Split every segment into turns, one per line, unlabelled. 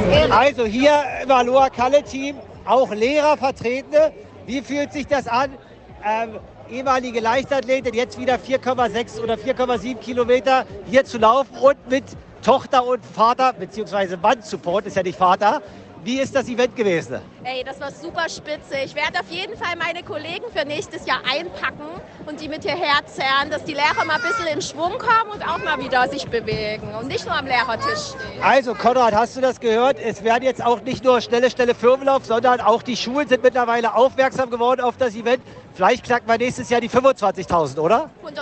Also hier im Aloha Kalle Team auch Lehrer vertreten. Wie fühlt sich das an? Ehemalige Leichtathletin, jetzt wieder 4,6 oder 4,7 Kilometer hier zu laufen und mit Tochter und Vater, beziehungsweise Mann-Support, ist ja nicht Vater. Wie ist das Event gewesen?
Ey, das war super spitze. Ich werde auf jeden Fall meine Kollegen für nächstes Jahr einpacken und die mit hierher zerren, dass die Lehrer mal ein bisschen in Schwung kommen und auch mal wieder sich bewegen und nicht nur am Lehrertisch stehen.
Also Konrad, hast du das gehört? Es werden jetzt auch nicht nur schnelle Firmenlauf, sondern auch die Schulen sind mittlerweile aufmerksam geworden auf das Event. Vielleicht knacken wir nächstes Jahr die 25.000, oder?
100%.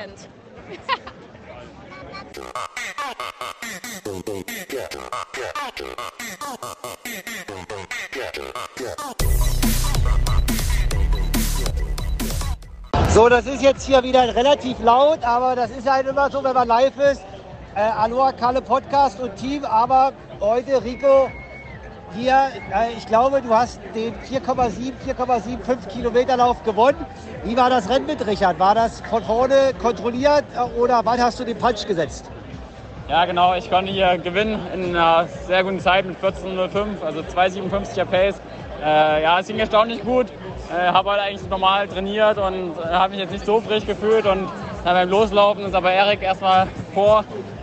So, das ist jetzt hier wieder relativ laut, aber das ist halt immer so, wenn man live ist. Aloha Kalle Podcast und Team, aber heute Rico hier, ich glaube, du hast den 4,75 Kilometer Lauf gewonnen. Wie war das Rennen mit Richard? War das von vorne kontrolliert oder wann hast du den Punch gesetzt?
Ja, genau. Ich konnte hier gewinnen in einer sehr guten Zeit mit 14,05, also 2,57er Pace. Ja, es ging erstaunlich gut. Habe halt eigentlich normal trainiert und habe mich jetzt nicht so frisch gefühlt. Und dann beim Loslaufen ist aber Erik erstmal vor.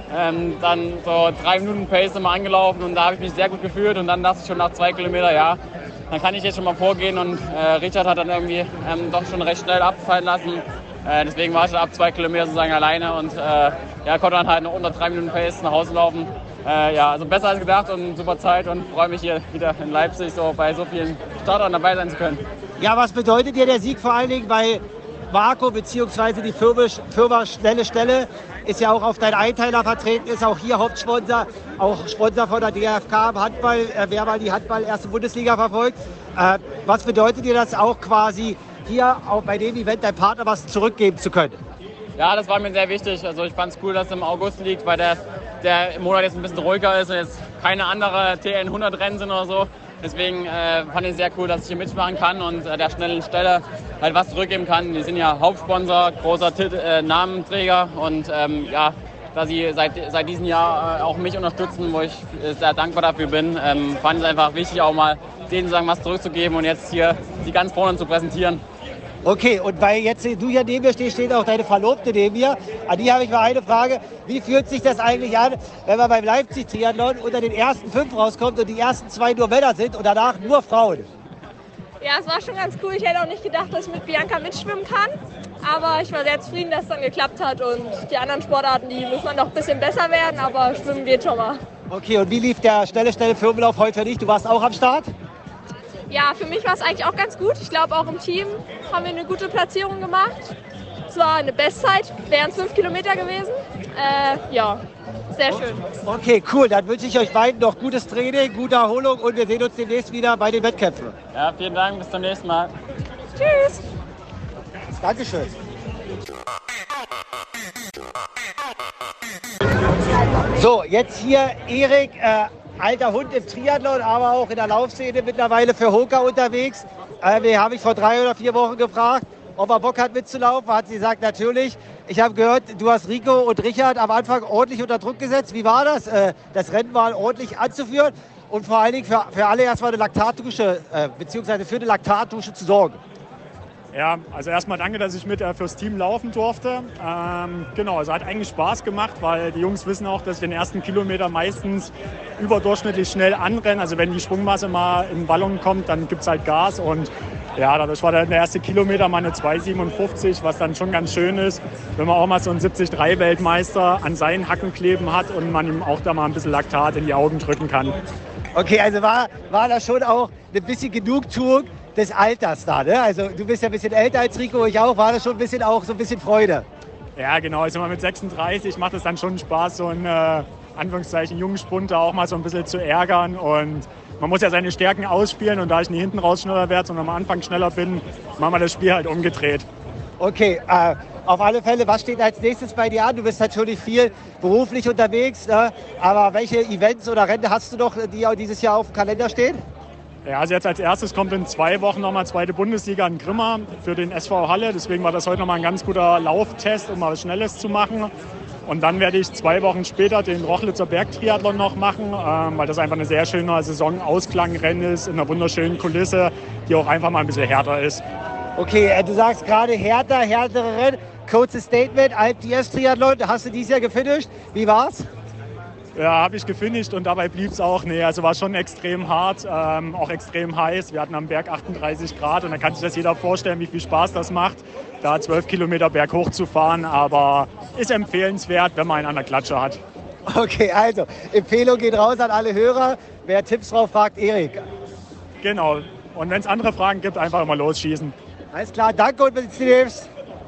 Dann so 3 Minuten Pace immer angelaufen und da habe ich mich sehr gut gefühlt. Und dann dachte ich schon nach 2 Kilometern, ja, dann kann ich jetzt schon mal vorgehen. Und Richard hat dann irgendwie doch schon recht schnell abfallen lassen. Deswegen war ich ab 2 Kilometer sozusagen alleine und ja, konnte dann halt noch unter 3 Minuten Pace nach Hause laufen. Ja, also besser als gedacht und super Zeit und freue mich hier wieder in Leipzig so bei so vielen Startern dabei sein zu können.
Ja, was bedeutet dir der Sieg vor allen Dingen bei Marco bzw. die Firma Schnelle Stelle ist ja auch auf deinen Einteiler vertreten, ist auch hier Hauptsponsor, auch Sponsor von der DFK im Handball, wer mal die Handball erste Bundesliga verfolgt. Was bedeutet dir das auch quasi hier auch bei dem Event deinem Partner was zurückgeben zu können?
Ja, das war mir sehr wichtig. Also ich fand es cool, dass es im August liegt, weil der Monat jetzt ein bisschen ruhiger ist und jetzt keine andere TN 100 Rennen sind oder so. Deswegen fand ich es sehr cool, dass ich hier mitmachen kann und der schnellen Stelle halt was zurückgeben kann. Die sind ja Hauptsponsor, großer Namenträger und ja, da sie seit diesem Jahr auch mich unterstützen, wo ich sehr dankbar dafür bin, fand ich es einfach wichtig, auch mal denen sagen, was zurückzugeben und jetzt hier sie ganz vorne zu präsentieren.
Okay, und weil jetzt du hier neben mir stehst, steht auch deine Verlobte neben mir. An die habe ich mal eine Frage. Wie fühlt sich das eigentlich an, wenn man beim Leipzig-Triathlon unter den ersten 5 rauskommt und die ersten 2 nur Männer sind und danach nur Frauen?
Ja, es war schon ganz cool. Ich hätte auch nicht gedacht, dass ich mit Bianca mitschwimmen kann. Aber ich war sehr zufrieden, dass es dann geklappt hat. Und die anderen Sportarten, die muss man noch ein bisschen besser werden, aber schwimmen geht schon mal.
Okay, und wie lief der schnelle Firmenlauf heute für dich? Du warst auch am Start?
Ja, für mich war es eigentlich auch ganz gut. Ich glaube, auch im Team haben wir eine gute Platzierung gemacht. Es war eine Bestzeit, wären es 5 Kilometer gewesen. Ja, sehr schön.
Okay, cool. Dann wünsche ich euch beiden noch gutes Training, gute Erholung und wir sehen uns demnächst wieder bei den Wettkämpfen.
Ja, vielen Dank. Bis zum nächsten Mal.
Tschüss.
Dankeschön. So, jetzt hier Erik. Alter Hund im Triathlon, aber auch in der Laufszene mittlerweile für Hoka unterwegs. Wir habe ich vor 3 oder 4 Wochen gefragt, ob er Bock hat mitzulaufen. Hat sie gesagt, natürlich. Ich habe gehört, du hast Rico und Richard am Anfang ordentlich unter Druck gesetzt. Wie war das? Das Rennen war ordentlich anzuführen und vor allen Dingen für alle erstmal eine Laktatdusche, beziehungsweise für eine Laktatdusche zu sorgen.
Ja, also erstmal danke, dass ich mit fürs Team laufen durfte. Genau, also hat eigentlich Spaß gemacht, weil die Jungs wissen auch, dass ich den ersten Kilometer meistens überdurchschnittlich schnell anrenne. Also wenn die Sprungmasse mal in den Ballon kommt, dann gibt es halt Gas. Und ja, dadurch war dann der erste Kilometer mal eine 2,57, was dann schon ganz schön ist, wenn man auch mal so einen 73-Weltmeister an seinen Hacken kleben hat und man ihm auch da mal ein bisschen Laktat in die Augen drücken kann.
Okay, also war das schon auch ein bisschen Genugtuung des Alters da, ne? Also du bist ja ein bisschen älter als Rico, ich auch. War das schon ein bisschen auch so ein bisschen Freude?
Ja, genau. Also mit 36 macht es dann schon Spaß, so einen Anführungszeichen jungen Sprinter auch mal so ein bisschen zu ärgern. Und man muss ja seine Stärken ausspielen. Und da ich nie hinten raus schneller werde, sondern am Anfang schneller bin, machen wir das Spiel halt umgedreht.
Okay, auf alle Fälle, was steht als nächstes bei dir an? Du bist natürlich viel beruflich unterwegs, ne? Aber welche Events oder Rennen hast du noch, die dieses Jahr auf dem Kalender stehen?
Ja, also jetzt als erstes kommt in 2 Wochen nochmal zweite Bundesliga in Grimma für den SV Halle. Deswegen war das heute nochmal ein ganz guter Lauftest, um mal was Schnelles zu machen. Und dann werde ich 2 Wochen später den Rochlitzer Bergtriathlon noch machen, weil das einfach eine sehr schöne Saisonausklang-Rennen ist, in einer wunderschönen Kulisse, die auch einfach mal ein bisschen härter ist.
Okay, du sagst gerade härtere Rennen. Kurzes Statement, Alp-DS-Triathlon, hast du dieses Jahr gefinisht. Wie war's?
Ja, habe ich gefinisht und dabei blieb es auch. Nee, also war schon extrem hart, auch extrem heiß. Wir hatten am Berg 38 Grad und da kann sich das jeder vorstellen, wie viel Spaß das macht, da 12 Kilometer berghoch zu fahren. Aber ist empfehlenswert, wenn man einen an der Klatsche hat.
Okay, also Empfehlung geht raus an alle Hörer. Wer Tipps drauf fragt, Erik.
Genau. Und wenn es andere Fragen gibt, einfach mal losschießen.
Alles klar, danke und bis demnächst.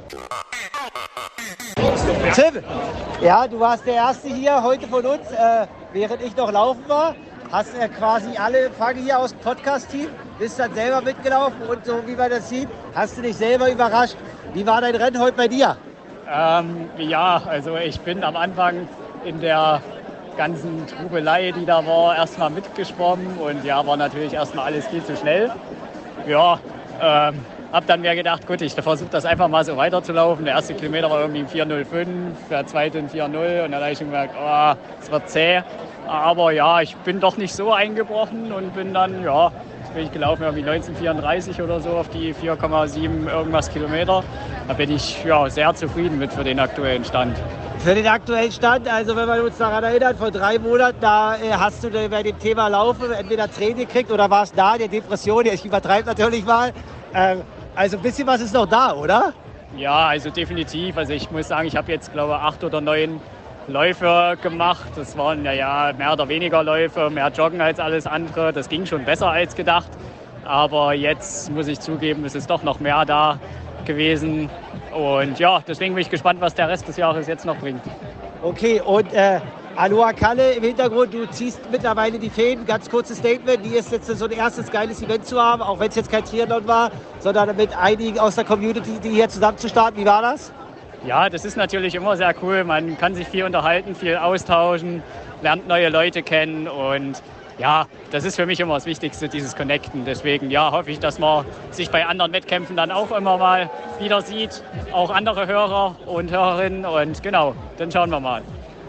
Tim, ja, du warst der Erste hier heute von uns, während ich noch laufen war. Hast quasi alle Empfange hier aus dem Podcast-Team, bist dann selber mitgelaufen und so wie man das sieht, hast du dich selber überrascht. Wie war dein Rennen heute bei dir?
Ja, also ich bin am Anfang in der ganzen Trubelei, die da war, erstmal mitgeschwommen und ja, war natürlich erstmal alles viel zu schnell. Ja, hab dann mir gedacht, gut, ich versuche das einfach mal so weiterzulaufen. Der erste Kilometer war irgendwie 4:05, der zweite in 4:0 und dann habe ich schon gemerkt, oh, es wird zäh. Aber ja, ich bin doch nicht so eingebrochen und bin dann, ja, bin ich gelaufen irgendwie 19:34 oder so auf die 4,7 irgendwas Kilometer. Da bin ich ja sehr zufrieden mit für den aktuellen Stand.
Für den aktuellen Stand, also wenn man uns daran erinnert, vor 3 Monaten, da hast du bei dem Thema Laufen entweder Tränen gekriegt oder warst da, der Depression, ich übertreibe natürlich mal. Also ein bisschen was ist noch da, oder?
Ja, also definitiv. Also ich muss sagen, ich habe jetzt, glaube ich, 8 oder 9 Läufe gemacht. Das waren ja mehr oder weniger Läufe, mehr Joggen als alles andere. Das ging schon besser als gedacht. Aber jetzt muss ich zugeben, es ist doch noch mehr da gewesen. Und ja, deswegen bin ich gespannt, was der Rest des Jahres jetzt noch bringt.
Okay, und Aloha Kalle im Hintergrund, du ziehst mittlerweile die Fäden, ganz kurzes Statement, die ist jetzt so ein erstes geiles Event zu haben, auch wenn es jetzt kein Triathlon war, sondern mit einigen aus der Community, die hier zusammen zu starten. Wie war das?
Ja, das ist natürlich immer sehr cool. Man kann sich viel unterhalten, viel austauschen, lernt neue Leute kennen und ja, das ist für mich immer das Wichtigste, dieses Connecten. Deswegen ja, hoffe ich, dass man sich bei anderen Wettkämpfen dann auch immer mal wieder sieht, auch andere Hörer und Hörerinnen und genau, dann schauen wir mal.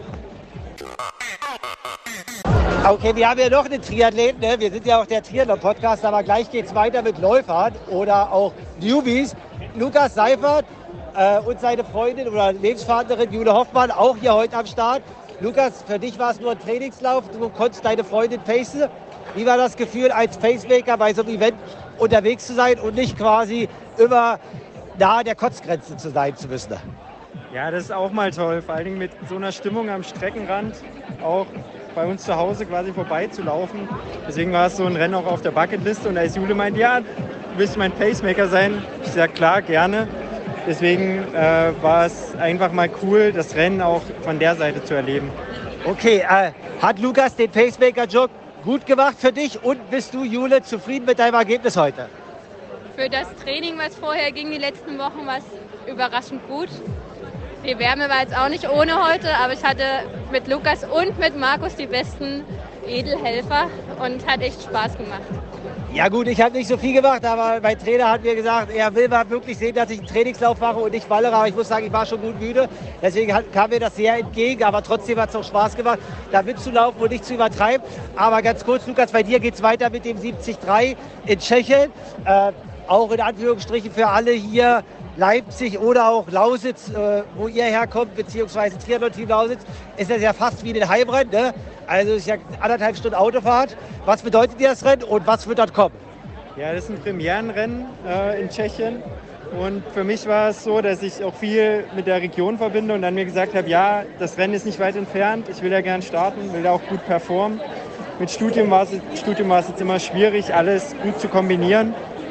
Okay, wir haben ja noch einen Triathlet, ne? Wir sind ja auch der Triathlon-Podcast, aber gleich geht es weiter mit Läufern oder auch Newbies. Lukas Seifert und seine Freundin oder Lebenspartnerin Jule Hoffmann auch hier heute am Start. Lukas, für dich war es nur ein Trainingslauf, du konntest deine Freundin pacen. Wie war das Gefühl, als Pacemaker bei so einem Event unterwegs zu sein und nicht quasi immer nahe der Kotzgrenze zu sein zu müssen?
Ja, das ist auch mal toll, vor allen Dingen mit so einer Stimmung am Streckenrand, auch bei uns zu Hause quasi vorbeizulaufen. Deswegen war es so ein Rennen auch auf der Bucketliste und als Jule meint, ja, du willst mein Pacemaker sein? Ich sage, klar, gerne. Deswegen war es einfach mal cool, das Rennen auch von der Seite zu erleben.
Okay, hat Lukas den Pacemaker-Job gut gemacht für dich und bist du, Jule, zufrieden mit deinem Ergebnis heute?
Für das Training, was vorher ging, die letzten Wochen, war es überraschend gut. Die Wärme war jetzt auch nicht ohne heute, aber ich hatte mit Lukas und mit Markus die besten Edelhelfer und hat echt Spaß gemacht.
Ja gut, ich habe nicht so viel gemacht, aber mein Trainer hat mir gesagt, er will mal wirklich sehen, dass ich einen Trainingslauf mache und nicht ballere. Aber ich muss sagen, ich war schon gut müde. Deswegen kam mir das sehr entgegen, aber trotzdem hat es auch Spaß gemacht, da mitzulaufen und nicht zu übertreiben. Aber ganz kurz, Lukas, bei dir geht es weiter mit dem 73 in Tschechien. Auch in Anführungsstrichen für alle hier Leipzig oder auch Lausitz, wo ihr herkommt, beziehungsweise Triathlon-Team Lausitz, ist das ja fast wie ein Heimrennen, ne? Also es ist ja 1,5 Stunden Autofahrt. Was bedeutet dir das Rennen und was wird dort kommen?
Ja, das ist ein Premierenrennen in Tschechien und für mich war es so, dass ich auch viel mit der Region verbinde und dann mir gesagt habe, ja, das Rennen ist nicht weit entfernt, ich will ja gern starten, will da auch gut performen. Mit Studium war es jetzt immer schwierig, alles gut zu kombinieren.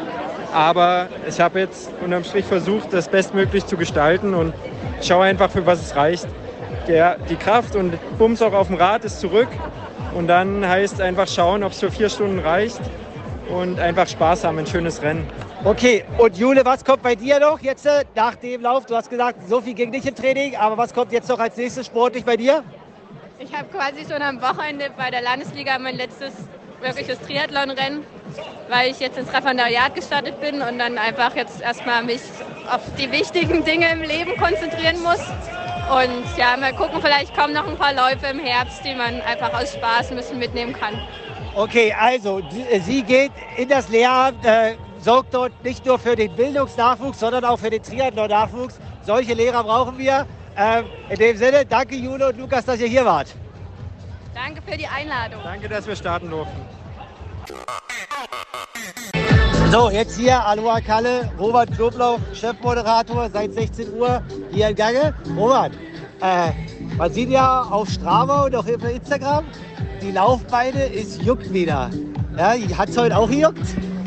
Aber ich habe jetzt unterm Strich versucht, das bestmöglich zu gestalten und schaue einfach, für was es reicht. Die Kraft und Bums auch auf dem Rad ist zurück. Und dann heißt einfach schauen, ob es für 4 Stunden reicht und einfach Spaß haben, ein schönes Rennen.
Okay, und Jule, was kommt bei dir noch jetzt nach dem Lauf? Du hast gesagt, so viel ging nicht im Training, aber was kommt jetzt noch als nächstes sportlich bei dir?
Ich habe quasi schon am Wochenende bei der Landesliga mein letztes wirkliches Triathlon-Rennen, weil ich jetzt ins Referendariat gestartet bin und dann einfach jetzt erstmal mich auf die wichtigen Dinge im Leben konzentrieren muss. Und ja, mal gucken, vielleicht kommen noch ein paar Läufe im Herbst, die man einfach aus Spaß ein bisschen mitnehmen kann.
Okay, also sie geht in das Lehramt, sorgt dort nicht nur für den Bildungsnachwuchs, sondern auch für den Triathlon-Nachwuchs. Solche Lehrer brauchen wir. In dem Sinne, danke Jule und Lukas, dass ihr hier wart.
Danke für die Einladung.
Danke, dass wir starten durften.
So, jetzt hier Aloha Kalle, Robert Knoblauch, Chefmoderator seit 16 Uhr hier im Gange. Robert, man sieht ja auf Strava und auch auf Instagram, die Laufbeine, es juckt wieder. Ja, hat es heute auch gejuckt?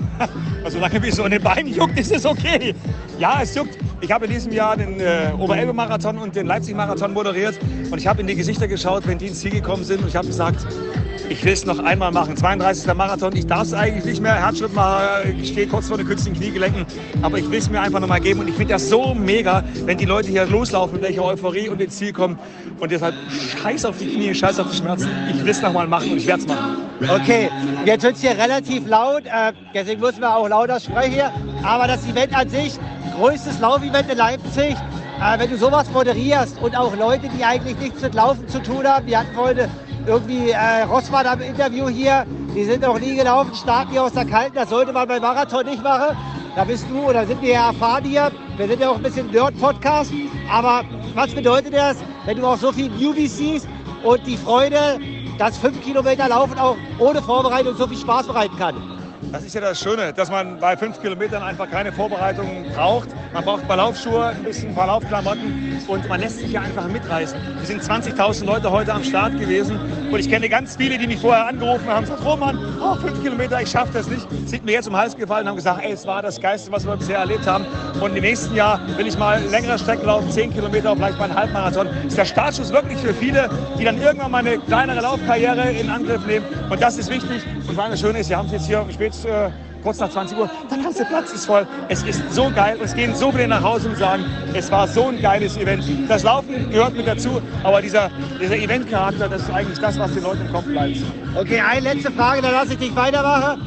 Also solange wie es so in den Beinen juckt, ist es okay. Ja, es juckt. Ich habe in diesem Jahr den Oberelbe-Marathon und den Leipzig-Marathon moderiert. Und ich habe in die Gesichter geschaut, wenn die ins Ziel gekommen sind. Und ich habe gesagt, ich will es noch einmal machen. 32. Marathon, ich darf es eigentlich nicht mehr. Herzschrittmacher, ich stehe kurz vor den künstlichen Kniegelenken. Aber ich will es mir einfach noch mal geben. Und ich finde das so mega, wenn die Leute hier loslaufen mit welcher Euphorie und ins Ziel kommen. Und deshalb scheiß auf die Knie, scheiß auf die Schmerzen. Ich will es noch mal machen und ich werde es machen.
Okay, jetzt wird es hier relativ laut. Deswegen müssen wir auch lauter sprechen. Aber das Event an sich, größtes Laufevent in Leipzig. Wenn du sowas moderierst und auch Leute, die eigentlich nichts mit Laufen zu tun haben, wir hatten heute irgendwie Rossmann am Interview hier, die sind noch nie gelaufen, starten hier aus der Kalten, das sollte man beim Marathon nicht machen. Da bist du, oder sind wir ja erfahren hier, wir sind ja auch ein bisschen Nerd-Podcast, aber was bedeutet das, wenn du auch so viele Newbies siehst und die Freude, dass 5 Kilometer Laufen auch ohne Vorbereitung so viel Spaß bereiten kann?
Das ist ja das Schöne, dass man bei 5 Kilometern einfach keine Vorbereitung braucht. Man braucht ein paar Laufschuhe, ein paar Laufklamotten und man lässt sich ja einfach mitreißen. Wir sind 20.000 Leute heute am Start gewesen und ich kenne ganz viele, die mich vorher angerufen haben, gesagt, Roman, 5 Kilometer, ich schaffe das nicht. Sind mir jetzt um den Hals gefallen und haben gesagt, ey, es war das Geilste, was wir bisher erlebt haben. Und im nächsten Jahr will ich mal längere Strecken laufen, 10 Kilometer, vielleicht mal einen Halbmarathon. Das ist der Startschuss wirklich für viele, die dann irgendwann mal eine kleinere Laufkarriere in Angriff nehmen. Und das ist wichtig. Und vor allem das Schöne ist, wir haben es jetzt hier kurz nach 20 Uhr, der ganze Platz ist voll. Es ist so geil und es gehen so viele nach Hause und sagen, es war so ein geiles Event. Das Laufen gehört mit dazu, aber dieser Eventcharakter, das ist eigentlich das, was den Leuten im Kopf bleibt.
Okay, eine letzte Frage, dann lasse ich dich weitermachen.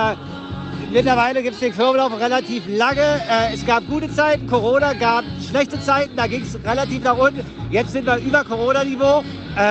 Mittlerweile gibt es den Firmenlauf relativ lange. Es gab gute Zeiten, Corona gab schlechte Zeiten, da ging es relativ nach unten. Jetzt sind wir über Corona-Niveau.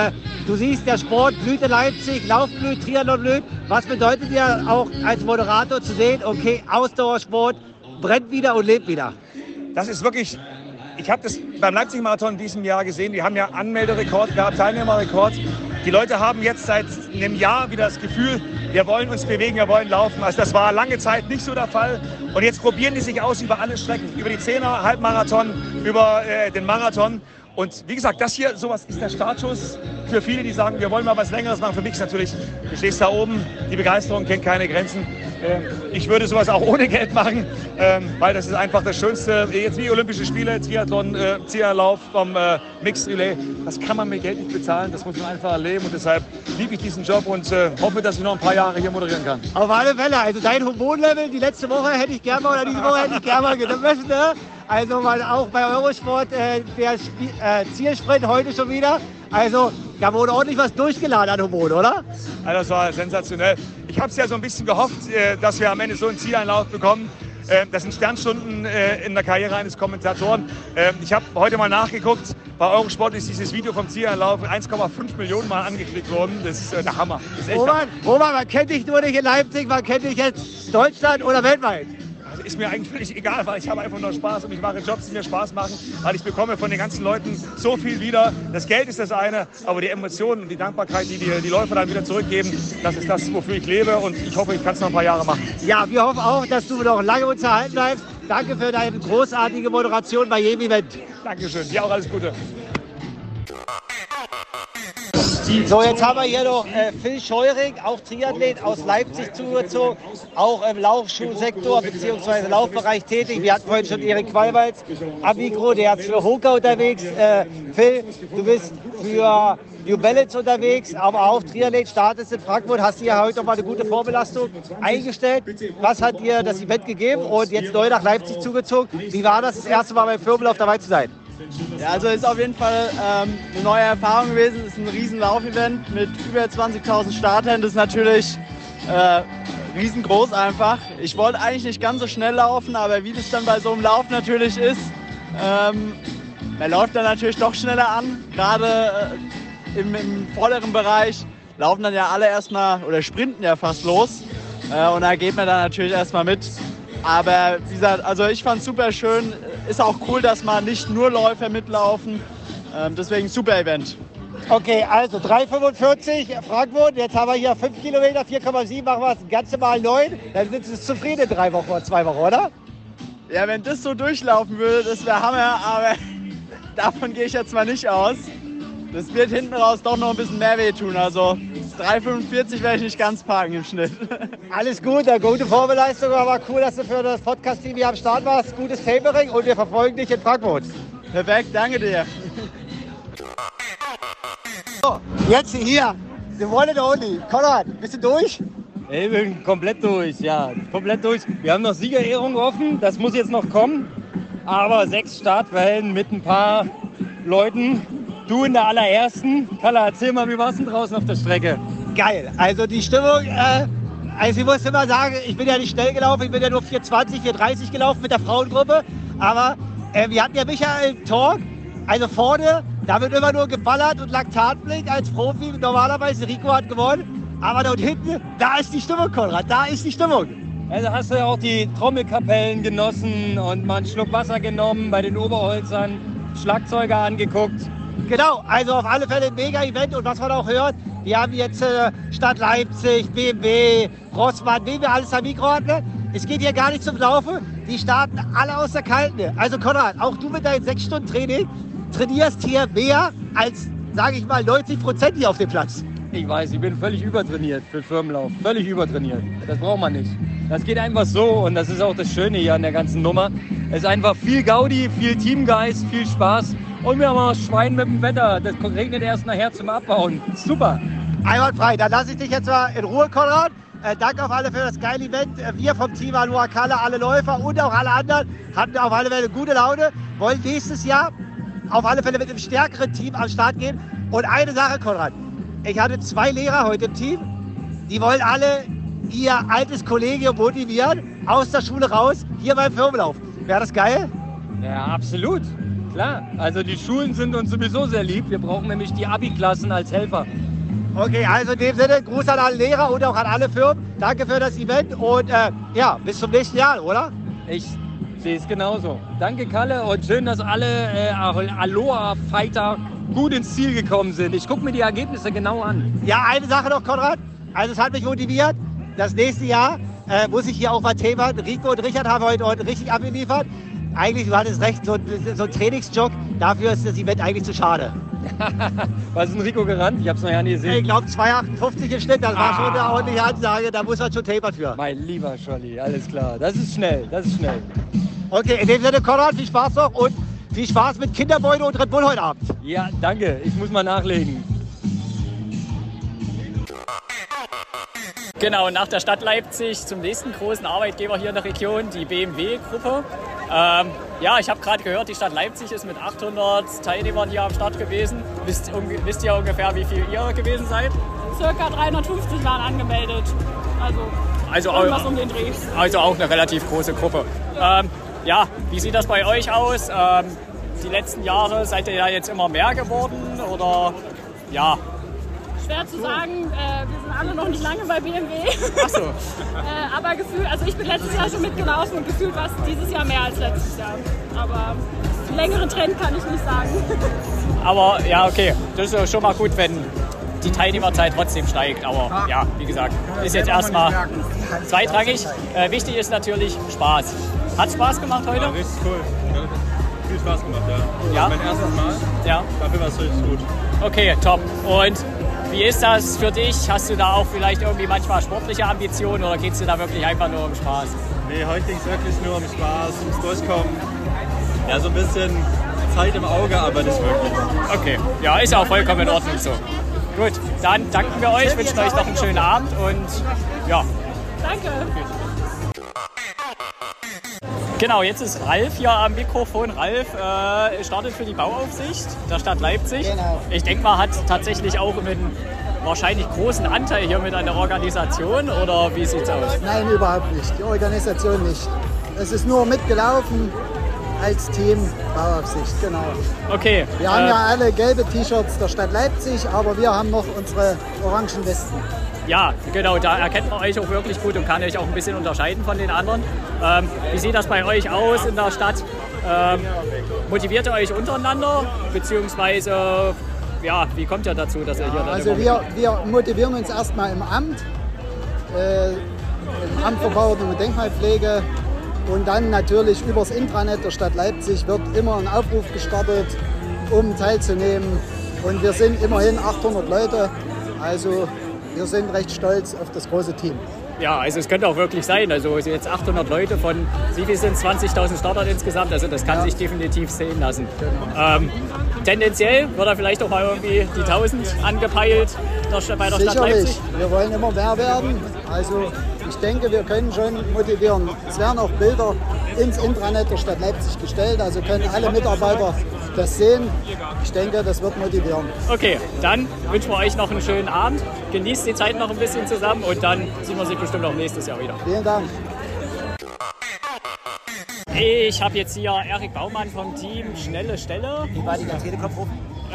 Du siehst, der Sport blüht in Leipzig, Lauf blüht, Triathlon blüht. Was bedeutet dir auch als Moderator zu sehen, okay, Ausdauersport brennt wieder und lebt wieder?
Das ist wirklich, ich habe das beim Leipzig-Marathon in diesem Jahr gesehen, die haben ja Anmelderekord gehabt, Teilnehmerrekord. Die Leute haben jetzt seit einem Jahr wieder das Gefühl, wir wollen uns bewegen, wir wollen laufen. Also das war lange Zeit nicht so der Fall. Und jetzt probieren die sich aus über alle Strecken, über die 10er, Halbmarathon, über den Marathon. Und wie gesagt, das hier, sowas ist der Startschuss für viele, die sagen, wir wollen mal was Längeres machen. Für mich ist natürlich, du stehst da oben, die Begeisterung kennt keine Grenzen. Ich würde sowas auch ohne Geld machen, weil das ist einfach das Schönste. Jetzt wie Olympische Spiele, Triathlon, Zieherlauf vom Mixed Relay, das kann man mit Geld nicht bezahlen, das muss man einfach erleben. Und deshalb liebe ich diesen Job und hoffe, dass ich noch ein paar Jahre hier moderieren kann.
Auf alle Fälle, also dein Hormonlevel, die letzte Woche hätte ich gerne mal, oder diese Woche hätte ich gerne mal gemessen. Ne? Also weil auch bei Eurosport der Zielsprint heute schon wieder. Also da wurde ordentlich was durchgeladen an Hormon, oder?
Also das war sensationell. Ich habe es ja so ein bisschen gehofft, dass wir am Ende so einen Zieleinlauf bekommen. Das sind Sternstunden in der Karriere eines Kommentatoren. Ich habe heute mal nachgeguckt. Bei Eurosport ist dieses Video vom Zieleinlauf 1,5 Millionen Mal angeklickt worden. Das ist der Hammer.
Roman, man kennt dich nur nicht in Leipzig, man kennt dich jetzt Deutschland oder weltweit.
Also ist mir eigentlich völlig egal, weil ich habe einfach nur Spaß und ich mache Jobs, die mir Spaß machen, weil ich bekomme von den ganzen Leuten so viel wieder. Das Geld ist das eine, aber die Emotionen und die Dankbarkeit, die die Läufer dann wieder zurückgeben, das ist das, wofür ich lebe und ich hoffe, ich kann es noch ein paar Jahre machen.
Ja, wir hoffen auch, dass du noch lange uns erhalten bleibst. Danke für deine großartige Moderation bei jedem Event.
Dankeschön, dir auch alles Gute.
So, jetzt haben wir hier noch Phil Scheuring, auch Triathlet aus Leipzig zugezogen, auch im Laufschuhsektor bzw. Laufbereich tätig. Wir hatten vorhin schon Erik Qualwalz am Mikro, der ist für Hoka unterwegs. Phil, du bist für New Balance unterwegs, aber auch Triathlet, startest in Frankfurt, hast dir heute noch mal eine gute Vorbelastung eingestellt. Was hat dir das Event gegeben und jetzt neu nach Leipzig zugezogen? Wie war das erste Mal beim Firmenlauf dabei zu sein?
Ja, also ist auf jeden Fall eine neue Erfahrung gewesen. Es ist ein riesen Laufevent mit über 20.000 Startern. Das ist natürlich riesengroß einfach. Ich wollte eigentlich nicht ganz so schnell laufen, aber wie das dann bei so einem Lauf natürlich ist, man läuft dann natürlich doch schneller an. Gerade im vorderen Bereich laufen dann ja alle erstmal oder sprinten ja fast los. Und da geht man dann natürlich erstmal mit. Aber wie gesagt, also ich fand es super schön. Ist auch cool, dass mal nicht nur Läufer mitlaufen. Deswegen super Event.
Okay, also 3,45 Frankfurt, jetzt haben wir hier 5 Kilometer, 4,7, machen wir das Ganze mal 9. Dann sind Sie zufrieden in 3 Wochen oder 2 Wochen, oder?
Ja, wenn das so durchlaufen würde, das wäre Hammer, aber davon gehe ich jetzt mal nicht aus. Das wird hinten raus doch noch ein bisschen mehr wehtun. Also 3,45 werde ich nicht ganz parken im Schnitt.
Alles gut, eine gute Vorbereitung, aber cool, dass du für das Podcast-Team hier am Start warst. Gutes Tapering und wir verfolgen dich in Frankfurt.
Perfekt, danke dir.
So, jetzt hier, the one and only. Konrad, bist du durch?
Ich bin komplett durch, ja, komplett durch. Wir haben noch Siegerehrung offen, das muss jetzt noch kommen. Aber 6 Startwellen mit ein paar Leuten. Du in der allerersten. Kalle, erzähl mal, wie war's denn draußen auf der Strecke?
Geil, also die Stimmung, also ich muss immer sagen, ich bin ja nicht schnell gelaufen, ich bin ja nur 4,20, 4,30 gelaufen mit der Frauengruppe. Aber wir hatten ja Michael Talk, also vorne, da wird immer nur geballert und Laktatblick als Profi. Normalerweise Rico hat gewonnen. Aber dort hinten, da ist die Stimmung, Konrad, da ist die Stimmung.
Also hast du ja auch die Trommelkapellen genossen und mal einen Schluck Wasser genommen, bei den Oberholzern Schlagzeuger angeguckt.
Genau, also auf alle Fälle ein Mega-Event und was man auch hört, wir haben jetzt Stadt Leipzig, BMW, Rossmann, wen wir alles am Mikro hatten. Es geht hier gar nicht zum Laufen, die starten alle aus der Kalten. Also Konrad, auch du mit deinen 6 Stunden Training trainierst hier mehr als, sage ich mal, 90% hier auf dem Platz.
Ich weiß, ich bin völlig übertrainiert für Firmenlauf, völlig übertrainiert. Das braucht man nicht. Das geht einfach so und das ist auch das Schöne hier an der ganzen Nummer. Es ist einfach viel Gaudi, viel Teamgeist, viel Spaß und wir haben auch Schwein mit dem Wetter. Das regnet erst nachher zum Abbauen. Super.
Einwandfrei, dann lasse ich dich jetzt mal in Ruhe, Konrad. Danke auf alle für das geile Event. Wir vom Team Aloha Kalle, alle Läufer und auch alle anderen hatten auf alle Fälle gute Laune. Wollen nächstes Jahr auf alle Fälle mit einem stärkeren Team am Start gehen. Und eine Sache, Konrad. Ich hatte 2 Lehrer heute im Team. Die wollen alle ihr altes Kollegium motivieren, aus der Schule raus, hier beim Firmenlauf. Wäre das geil?
Ja, absolut. Klar. Also die Schulen sind uns sowieso sehr lieb. Wir brauchen nämlich die Abi-Klassen als Helfer.
Okay, also in dem Sinne, Gruß an alle Lehrer und auch an alle Firmen. Danke für das Event und ja, bis zum nächsten Jahr, oder?
Ich sehe es genauso. Danke, Kalle, und schön, dass alle Aloha-Fighter gut ins Ziel gekommen sind. Ich gucke mir die Ergebnisse genau an.
Ja, eine Sache noch, Konrad. Also es hat mich motiviert. Das nächste Jahr muss ich hier auch mal Thema. Rico und Richard haben heute richtig abgeliefert. Eigentlich, du hattest recht, so ein Trainingsjog, dafür ist das Event eigentlich zu schade.
Was ist denn Rico gerannt? Ich hab's noch ja nie gesehen.
Ich glaube 2,58 im Schnitt, das war schon eine ordentliche Ansage, da muss man schon tapern für.
Mein lieber Scholli, alles klar. Das ist schnell, das ist schnell.
Okay, in dem Sinne, Konrad, viel Spaß noch und viel Spaß mit Kinderbeute und Red Bull heute Abend.
Ja, danke. Ich muss mal nachlegen.
Genau, nach der Stadt Leipzig zum nächsten großen Arbeitgeber hier in der Region, die BMW-Gruppe. Ja, ich habe gerade gehört, die Stadt Leipzig ist mit 800 Teilnehmern hier am Start gewesen. Wisst ihr ungefähr, wie viel ihr gewesen seid?
Circa 350 waren angemeldet. Also irgendwas um den Dreh.
Also auch eine relativ große Gruppe. Ja, wie sieht das bei euch aus? Die letzten Jahre seid ihr ja jetzt immer mehr geworden oder ja?
Schwer zu sagen, wir sind alle noch nicht lange bei BMW.
Ach so.
Aber gefühlt, also ich bin letztes Jahr schon mitgelaufen und gefühlt war es dieses Jahr mehr als letztes Jahr. Aber einen längeren Trend kann ich nicht sagen.
Aber ja, okay, das ist schon mal gut, wenn die Teilnehmerzahl trotzdem steigt. Aber ja, wie gesagt, ist jetzt erstmal zweitrangig. Wichtig ist natürlich Spaß. Hat Spaß gemacht heute?
Ja, richtig cool. Viel Spaß gemacht, ja.
Ja?
Mein erstes Mal.
Ja.
Dafür war es richtig gut.
Okay, top. Und wie ist das für dich? Hast du da auch vielleicht irgendwie manchmal sportliche Ambitionen oder geht es dir da wirklich einfach nur um Spaß?
Nee, heute ging es wirklich nur um Spaß, ums Durchkommen. Ja, so ein bisschen Zeit im Auge, aber nicht wirklich.
Okay, ja, ist auch vollkommen in Ordnung so. Gut, dann danken wir euch, wünschen euch noch einen schönen Abend und ja.
Danke.
Genau, jetzt ist Ralf hier am Mikrofon. Ralf startet für die Bauaufsicht der Stadt Leipzig.
Genau.
Ich denke mal, hat tatsächlich auch einen wahrscheinlich großen Anteil hier mit an der Organisation oder wie sieht's aus?
Nein, überhaupt nicht. Die Organisation nicht. Es ist nur mitgelaufen. als Team Bauaufsicht, genau.
Okay.
Wir haben ja alle gelbe T-Shirts der Stadt Leipzig, aber wir haben noch unsere orangen Westen.
Ja, genau, da erkennt man euch auch wirklich gut und kann euch auch ein bisschen unterscheiden von den anderen. Wie sieht das bei euch aus in der Stadt? Motiviert ihr euch untereinander, beziehungsweise ja, wie kommt ihr dazu, dass ihr hier...
Also wir motivieren uns erstmal im Amt für Bauordnung und Denkmalpflege, und dann natürlich übers Intranet der Stadt Leipzig wird immer ein Aufruf gestartet, um teilzunehmen, und wir sind immerhin 800 Leute, also wir sind recht stolz auf das große Team.
Ja, also es könnte auch wirklich sein, also jetzt 800 Leute von, wie viel sind 20.000 Startern insgesamt, also das kann sich definitiv sehen lassen. Tendenziell wird er vielleicht auch mal irgendwie die 1000 angepeilt bei der Stadt Leipzig.
Wir wollen immer mehr werden, also ich denke, wir können schon motivieren. Es werden auch Bilder ins Intranet der Stadt Leipzig gestellt, also können alle Mitarbeiter das sehen. Ich denke, das wird motivieren.
Okay, dann wünschen wir euch noch einen schönen Abend. Genießt die Zeit noch ein bisschen zusammen und dann sehen wir sich bestimmt auch nächstes Jahr wieder.
Vielen Dank.
Ich habe jetzt hier Erik Baumann vom Team Schnelle Stelle.
Ehemaliger Telekom-Profi.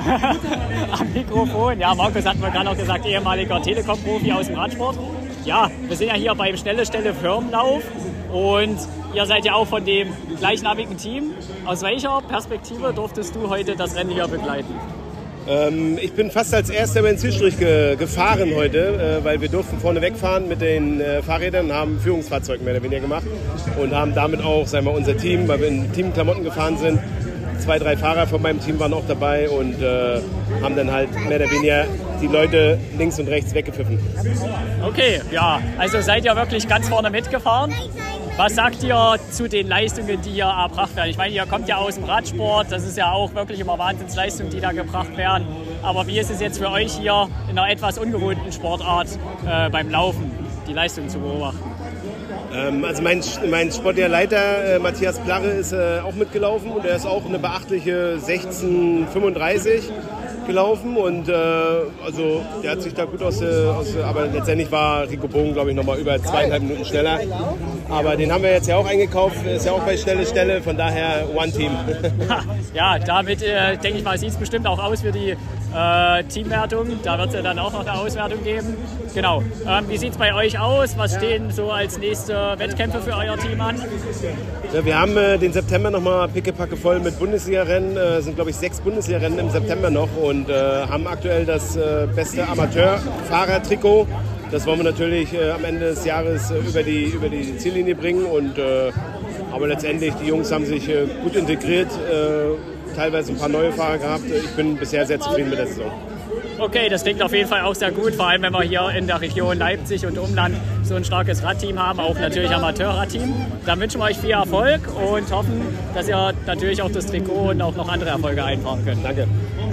Am Mikrofon. Ja, Markus hat mir gerade noch gesagt, ehemaliger Telekom-Profi aus dem Radsport. Ja, wir sind ja hier beim Schnelle Stelle Firmenlauf und ihr seid ja auch von dem gleichnamigen Team. Aus welcher Perspektive durftest du heute das Rennen hier begleiten?
Ich bin fast als Erster über den Zielstrich gefahren heute, weil wir durften vorne wegfahren mit den Fahrrädern und haben ein Führungsfahrzeug mehr oder weniger gemacht und haben damit auch, sagen wir, unser Team, weil wir in Teamklamotten gefahren sind, 2, 3 Fahrer von meinem Team waren auch dabei und haben dann halt mehr oder weniger die Leute links und rechts weggepfiffen.
Okay, ja, also seid ihr wirklich ganz vorne mitgefahren. Was sagt ihr zu den Leistungen, die hier erbracht werden? Ich meine, ihr kommt ja aus dem Radsport, das ist ja auch wirklich immer Wahnsinnsleistungen, die da gebracht werden. Aber wie ist es jetzt für euch hier in einer etwas ungewohnten Sportart beim Laufen, die Leistung zu beobachten?
Also mein sportlicher Leiter Matthias Plarre ist auch mitgelaufen und er ist auch eine beachtliche 16:35 gelaufen und also der hat sich da gut aber letztendlich war Rico Bogen, glaube ich, nochmal über 2,5 Minuten schneller. Aber den haben wir jetzt ja auch eingekauft, ist ja auch bei Schnelle Stelle, von daher One Team.
Ja, damit denke ich mal, sieht es bestimmt auch aus für die Teamwertung. Da wird es ja dann auch noch eine Auswertung geben. Genau. Wie sieht es bei euch aus? Was stehen so als nächste Wettkämpfe für euer Team an?
Ja, wir haben den September nochmal pickepacke voll mit Bundesliga-Rennen. Sind, glaube ich, 6 Bundesliga-Rennen im September noch und haben aktuell das beste Amateurfahrer-Trikot. Das wollen wir natürlich am Ende des Jahres über die Ziellinie bringen. Aber letztendlich, die Jungs haben sich gut integriert. Teilweise ein paar neue Fahrer gehabt. Ich bin bisher sehr zufrieden mit der Saison.
Okay, das klingt auf jeden Fall auch sehr gut, vor allem wenn wir hier in der Region Leipzig und Umland so ein starkes Radteam haben, auch natürlich Amateurradteam. Dann wünschen wir euch viel Erfolg und hoffen, dass ihr natürlich auch das Trikot und auch noch andere Erfolge einfahren könnt. Danke.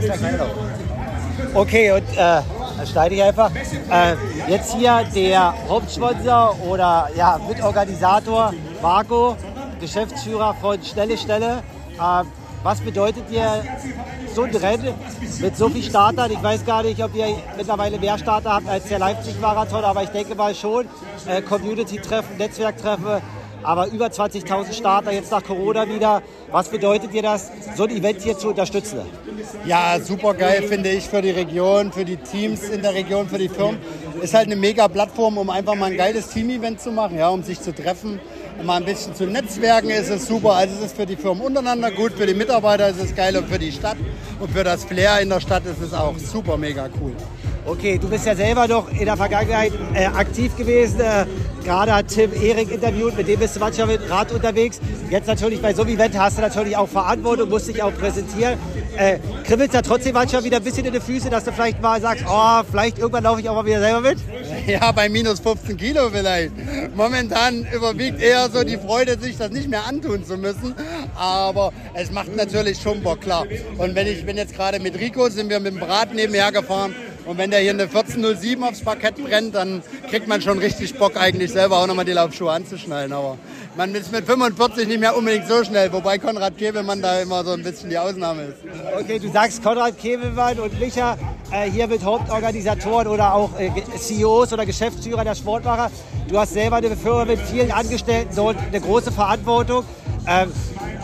Okay, und dann schneide ich einfach. Jetzt hier der Hauptsponsor oder ja, Mitorganisator Marco, Geschäftsführer von Schnelle Stelle. Was bedeutet dir so ein Rennen mit so vielen Startern? Ich weiß gar nicht, ob ihr mittlerweile mehr Starter habt als der Leipzig-Marathon, aber ich denke mal schon. Community-Treffen, Netzwerktreffen, aber über 20.000 Starter jetzt nach Corona wieder. Was bedeutet dir das, so ein Event hier zu unterstützen?
Ja, super geil finde ich für die Region, für die Teams in der Region, für die Firmen. Ist halt eine mega Plattform, um einfach mal ein geiles Team-Event zu machen, ja, um sich zu treffen. Mal ein bisschen zu netzwerken ist es super. Also es ist für die Firmen untereinander gut, für die Mitarbeiter ist es geil und für die Stadt und für das Flair in der Stadt ist es auch super mega cool.
Okay, du bist ja selber noch in der Vergangenheit aktiv gewesen. Gerade hat Tim Erik interviewt, mit dem bist du manchmal mit Rad unterwegs. Jetzt natürlich bei so einem Event hast du natürlich auch Verantwortung, musst dich auch präsentieren. Kribbelst ja trotzdem manchmal wieder ein bisschen in die Füße, dass du vielleicht mal sagst, oh, vielleicht irgendwann laufe ich auch mal wieder selber mit?
Ja, bei minus 15 Kilo vielleicht. Momentan überwiegt eher so die Freude, sich das nicht mehr antun zu müssen. Aber es macht natürlich schon Bock, klar. Und wenn jetzt gerade mit Rico sind wir mit dem Rad nebenher gefahren. Und wenn der hier eine 14:07 aufs Parkett brennt, dann kriegt man schon richtig Bock, eigentlich selber auch nochmal die Laufschuhe anzuschnallen. Aber man ist mit 45 nicht mehr unbedingt so schnell, wobei Konrad Kebelmann da immer so ein bisschen die Ausnahme ist.
Okay, du sagst Konrad Kebelmann und Micha hier mit Hauptorganisatoren oder auch CEOs oder Geschäftsführer der Sportmacher. Du hast selber eine Firma mit vielen Angestellten, dort eine große Verantwortung.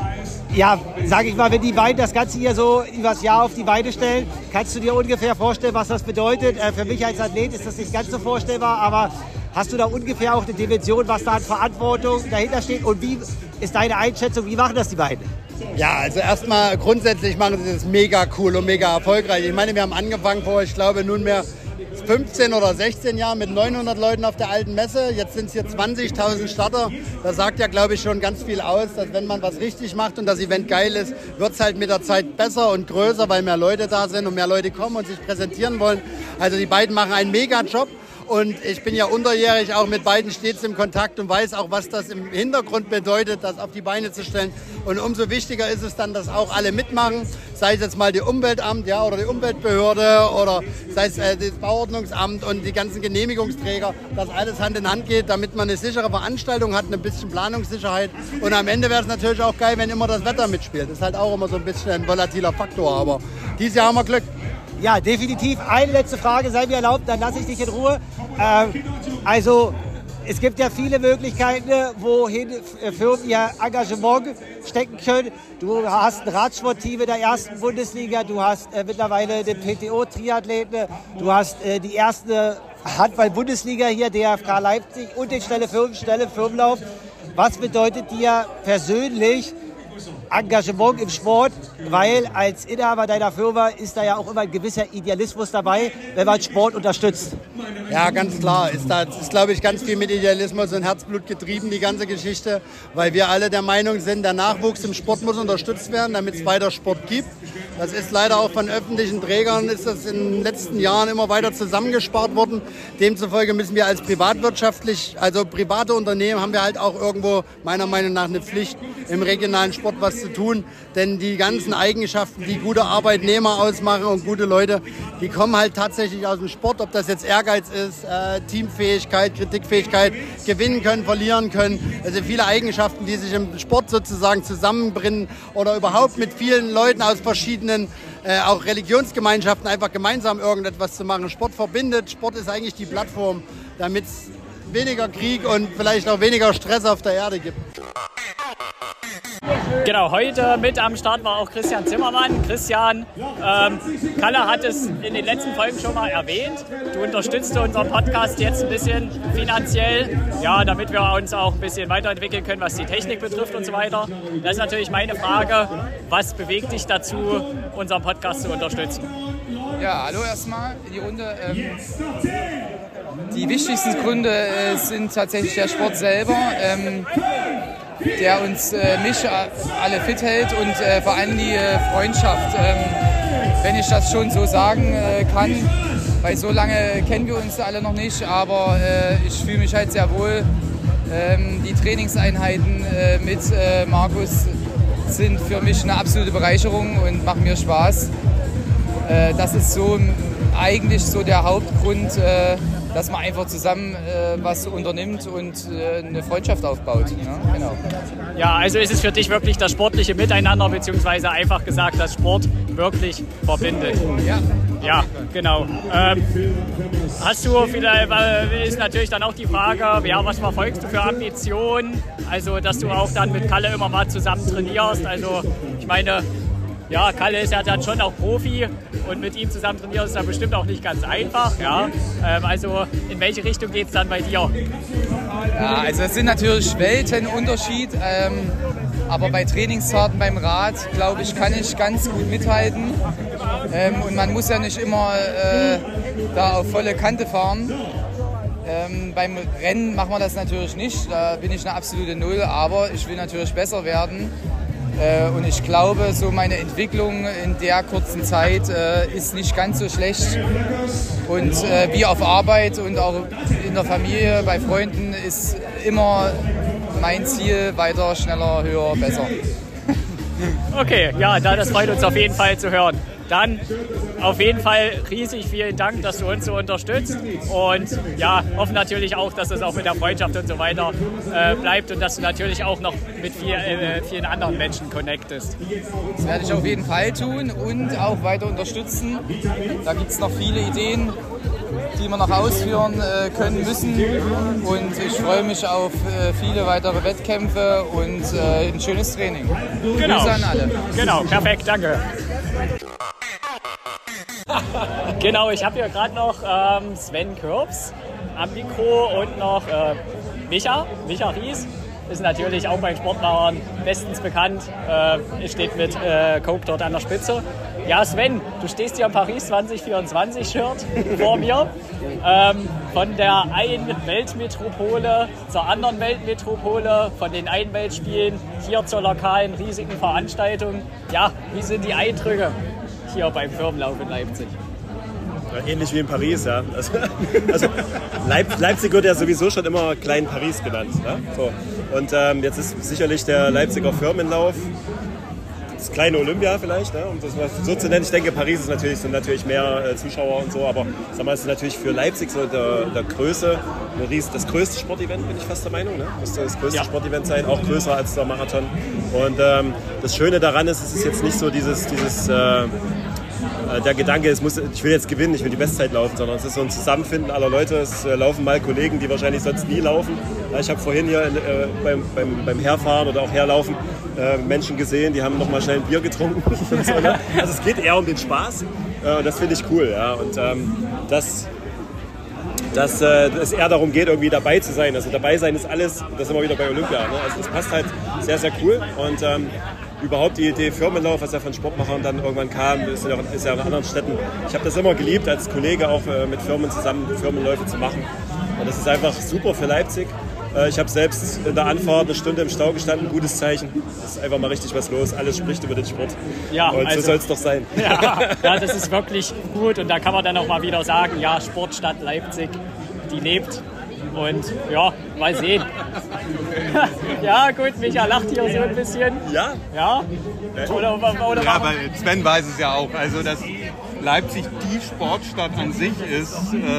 Ja, sag ich mal, wenn die Beine das Ganze hier so übers Jahr auf die Beine stellen, kannst du dir ungefähr vorstellen, was das bedeutet? Für mich als Athlet ist das nicht ganz so vorstellbar, aber hast du da ungefähr auch eine Dimension, was da an Verantwortung dahinter steht? Und wie ist deine Einschätzung, wie machen das die Beine?
Ja, also erstmal grundsätzlich machen sie das mega cool und mega erfolgreich. Ich meine, wir haben angefangen vor, ich glaube, nunmehr 15 oder 16 Jahren mit 900 Leuten auf der alten Messe. Jetzt sind es hier 20.000 Starter. Das sagt ja, glaube ich, schon ganz viel aus, dass wenn man was richtig macht und das Event geil ist, wird es halt mit der Zeit besser und größer, weil mehr Leute da sind und mehr Leute kommen und sich präsentieren wollen. Also die beiden machen einen mega Job. Und ich bin ja unterjährig auch mit beiden stets im Kontakt und weiß auch, was das im Hintergrund bedeutet, das auf die Beine zu stellen. Und umso wichtiger ist es dann, dass auch alle mitmachen, sei es jetzt mal die Umweltamt, ja, oder die Umweltbehörde oder sei es das Bauordnungsamt und die ganzen Genehmigungsträger, dass alles Hand in Hand geht, damit man eine sichere Veranstaltung hat, ein bisschen Planungssicherheit. Und am Ende wäre es natürlich auch geil, wenn immer das Wetter mitspielt. Das ist halt auch immer so ein bisschen ein volatiler Faktor, aber dieses Jahr haben wir Glück.
Ja, definitiv. Eine letzte Frage, sei mir erlaubt, dann lasse ich dich in Ruhe. Also, es gibt ja viele Möglichkeiten, wohin Firmen ihr Engagement stecken können. Du hast ein Radsportteam in der ersten Bundesliga, du hast mittlerweile den PTO-Triathleten, du hast die erste Handball-Bundesliga hier, DFK Leipzig und den Schnelle Firmenlauf. Was bedeutet dir persönlich Engagement im Sport, weil als Inhaber deiner Firma ist da ja auch immer ein gewisser Idealismus dabei, wenn man Sport unterstützt.
Ja, ganz klar. Das ist, glaube ich, ganz viel mit Idealismus und Herzblut getrieben, die ganze Geschichte, weil wir alle der Meinung sind, der Nachwuchs im Sport muss unterstützt werden, damit es weiter Sport gibt. Das ist leider auch von öffentlichen Trägern, ist das in den letzten Jahren immer weiter zusammengespart worden. Demzufolge müssen wir als private Unternehmen, haben wir halt auch irgendwo meiner Meinung nach eine Pflicht, im regionalen Sport was zu tun. Denn die ganzen Eigenschaften, die gute Arbeitnehmer ausmachen und gute Leute, die kommen halt tatsächlich aus dem Sport. Ob das jetzt Ehrgeiz ist, Teamfähigkeit, Kritikfähigkeit, gewinnen können, verlieren können. Also viele Eigenschaften, die sich im Sport sozusagen zusammenbringen oder überhaupt mit vielen Leuten aus verschiedenen auch Religionsgemeinschaften einfach gemeinsam irgendetwas zu machen. Sport verbindet. Sport ist eigentlich die Plattform, damit es weniger Krieg und vielleicht auch weniger Stress auf der Erde gibt.
Genau, heute mit am Start war auch Christian Zimmermann. Christian, Kalle hat es in den letzten Folgen schon mal erwähnt. Du unterstützt unseren Podcast jetzt ein bisschen finanziell, ja, damit wir uns auch ein bisschen weiterentwickeln können, was die Technik betrifft und so weiter. Das ist natürlich meine Frage, was bewegt dich dazu, unseren Podcast zu unterstützen?
Ja, hallo erstmal in die Runde. Die wichtigsten Gründe sind tatsächlich der Sport selber, der uns mich alle fit hält und vor allem die Freundschaft, wenn ich das schon so sagen kann, weil so lange kennen wir uns alle noch nicht, aber ich fühle mich halt sehr wohl. Die Trainingseinheiten mit Markus sind für mich eine absolute Bereicherung und machen mir Spaß. Das ist so eigentlich so der Hauptgrund, dass man einfach zusammen was unternimmt und eine Freundschaft aufbaut. Ja, genau.
Ja, also ist es für dich wirklich das sportliche Miteinander, beziehungsweise einfach gesagt, dass Sport wirklich verbindet.
Ja.
Ja, genau. Hast du vielleicht, ist natürlich dann auch die Frage, ja, was verfolgst du für Ambitionen? Also, dass du auch dann mit Kalle immer mal zusammen trainierst. Also, ich meine, ja, Kalle ist ja dann schon auch Profi und mit ihm zusammen trainieren ist dann bestimmt auch nicht ganz einfach. Ja? Also in welche Richtung geht es dann bei dir?
Ja, also es sind natürlich Weltenunterschied, aber bei Trainingsfahrten beim Rad, glaube ich, kann ich ganz gut mithalten. Und man muss ja nicht immer da auf volle Kante fahren. Beim Rennen machen wir das natürlich nicht, da bin ich eine absolute Null, aber ich will natürlich besser werden. Und ich glaube, so meine Entwicklung in der kurzen Zeit ist nicht ganz so schlecht. Und wie auf Arbeit und auch in der Familie, bei Freunden ist immer mein Ziel, weiter, schneller, höher, besser.
Okay, ja, das freut uns auf jeden Fall zu hören. Dann auf jeden Fall riesig vielen Dank, dass du uns so unterstützt und ja, hoffen natürlich auch, dass es auch mit der Freundschaft und so weiter bleibt und dass du natürlich auch noch mit vielen anderen Menschen connectest.
Das werde ich auf jeden Fall tun und auch weiter unterstützen. Da gibt es noch viele Ideen die wir noch ausführen können müssen. Und ich freue mich auf viele weitere Wettkämpfe und ein schönes Training.
Genau.
Grüße an alle.
Genau, perfekt, danke. Genau, ich habe hier gerade noch Sven Kürbs am Mikro und noch Micha Ries. Ist natürlich auch bei Sportmachern bestens bekannt. Steht mit Cope dort an der Spitze. Ja, Sven, du stehst hier im Paris 2024-Shirt vor mir. Von der einen Weltmetropole zur anderen Weltmetropole, von den Einweltspielen hier zur lokalen riesigen Veranstaltung. Ja, wie sind die Eindrücke hier beim Firmenlauf in Leipzig?
Ja, ähnlich wie in Paris, ja. Also Leipzig wird ja sowieso schon immer Klein Paris genannt. Ne? So. Und jetzt ist sicherlich der Leipziger Firmenlauf das kleine Olympia vielleicht, ne? Um das mal so zu nennen. Ich denke, Paris sind natürlich mehr Zuschauer und so, aber sag mal, es ist natürlich für Leipzig so der Größe, das größte Sportevent, bin ich fast der Meinung. Ne? Müsste das größte Sportevent sein, auch größer als der Marathon. Und das Schöne daran ist, es ist jetzt nicht so der Gedanke, ich will jetzt gewinnen, ich will die Bestzeit laufen, sondern es ist so ein Zusammenfinden aller Leute. Es laufen mal Kollegen, die wahrscheinlich sonst nie laufen. Ich habe vorhin hier beim Herfahren oder auch Herlaufen Menschen gesehen, die haben noch mal schnell ein Bier getrunken. Und so, ne? Also es geht eher um den Spaß und das finde ich cool. Ja? Und dass es eher darum geht, irgendwie dabei zu sein. Also dabei sein ist alles, das sind wir wieder bei Olympia. Ne? Also das passt halt sehr, sehr cool. Und überhaupt die Idee Firmenlauf, was ja von Sportmachern dann irgendwann kam, ist ja in anderen Städten. Ich habe das immer geliebt, als Kollege auch mit Firmen zusammen Firmenläufe zu machen. Und das ist einfach super für Leipzig. Ich habe selbst in der Anfahrt eine Stunde im Stau gestanden, gutes Zeichen. Es ist einfach mal richtig was los, alles spricht über den Sport. Ja, und also, so soll es doch sein.
Ja, das ist wirklich gut und da kann man dann auch mal wieder sagen, ja, Sportstadt Leipzig, die lebt. Und ja, mal sehen. Ja, gut, Micha lacht hier so ein bisschen.
Ja?
Ja? Oder
ja, aber Sven weiß es ja auch. Also, dass Leipzig die Sportstadt an sich ist,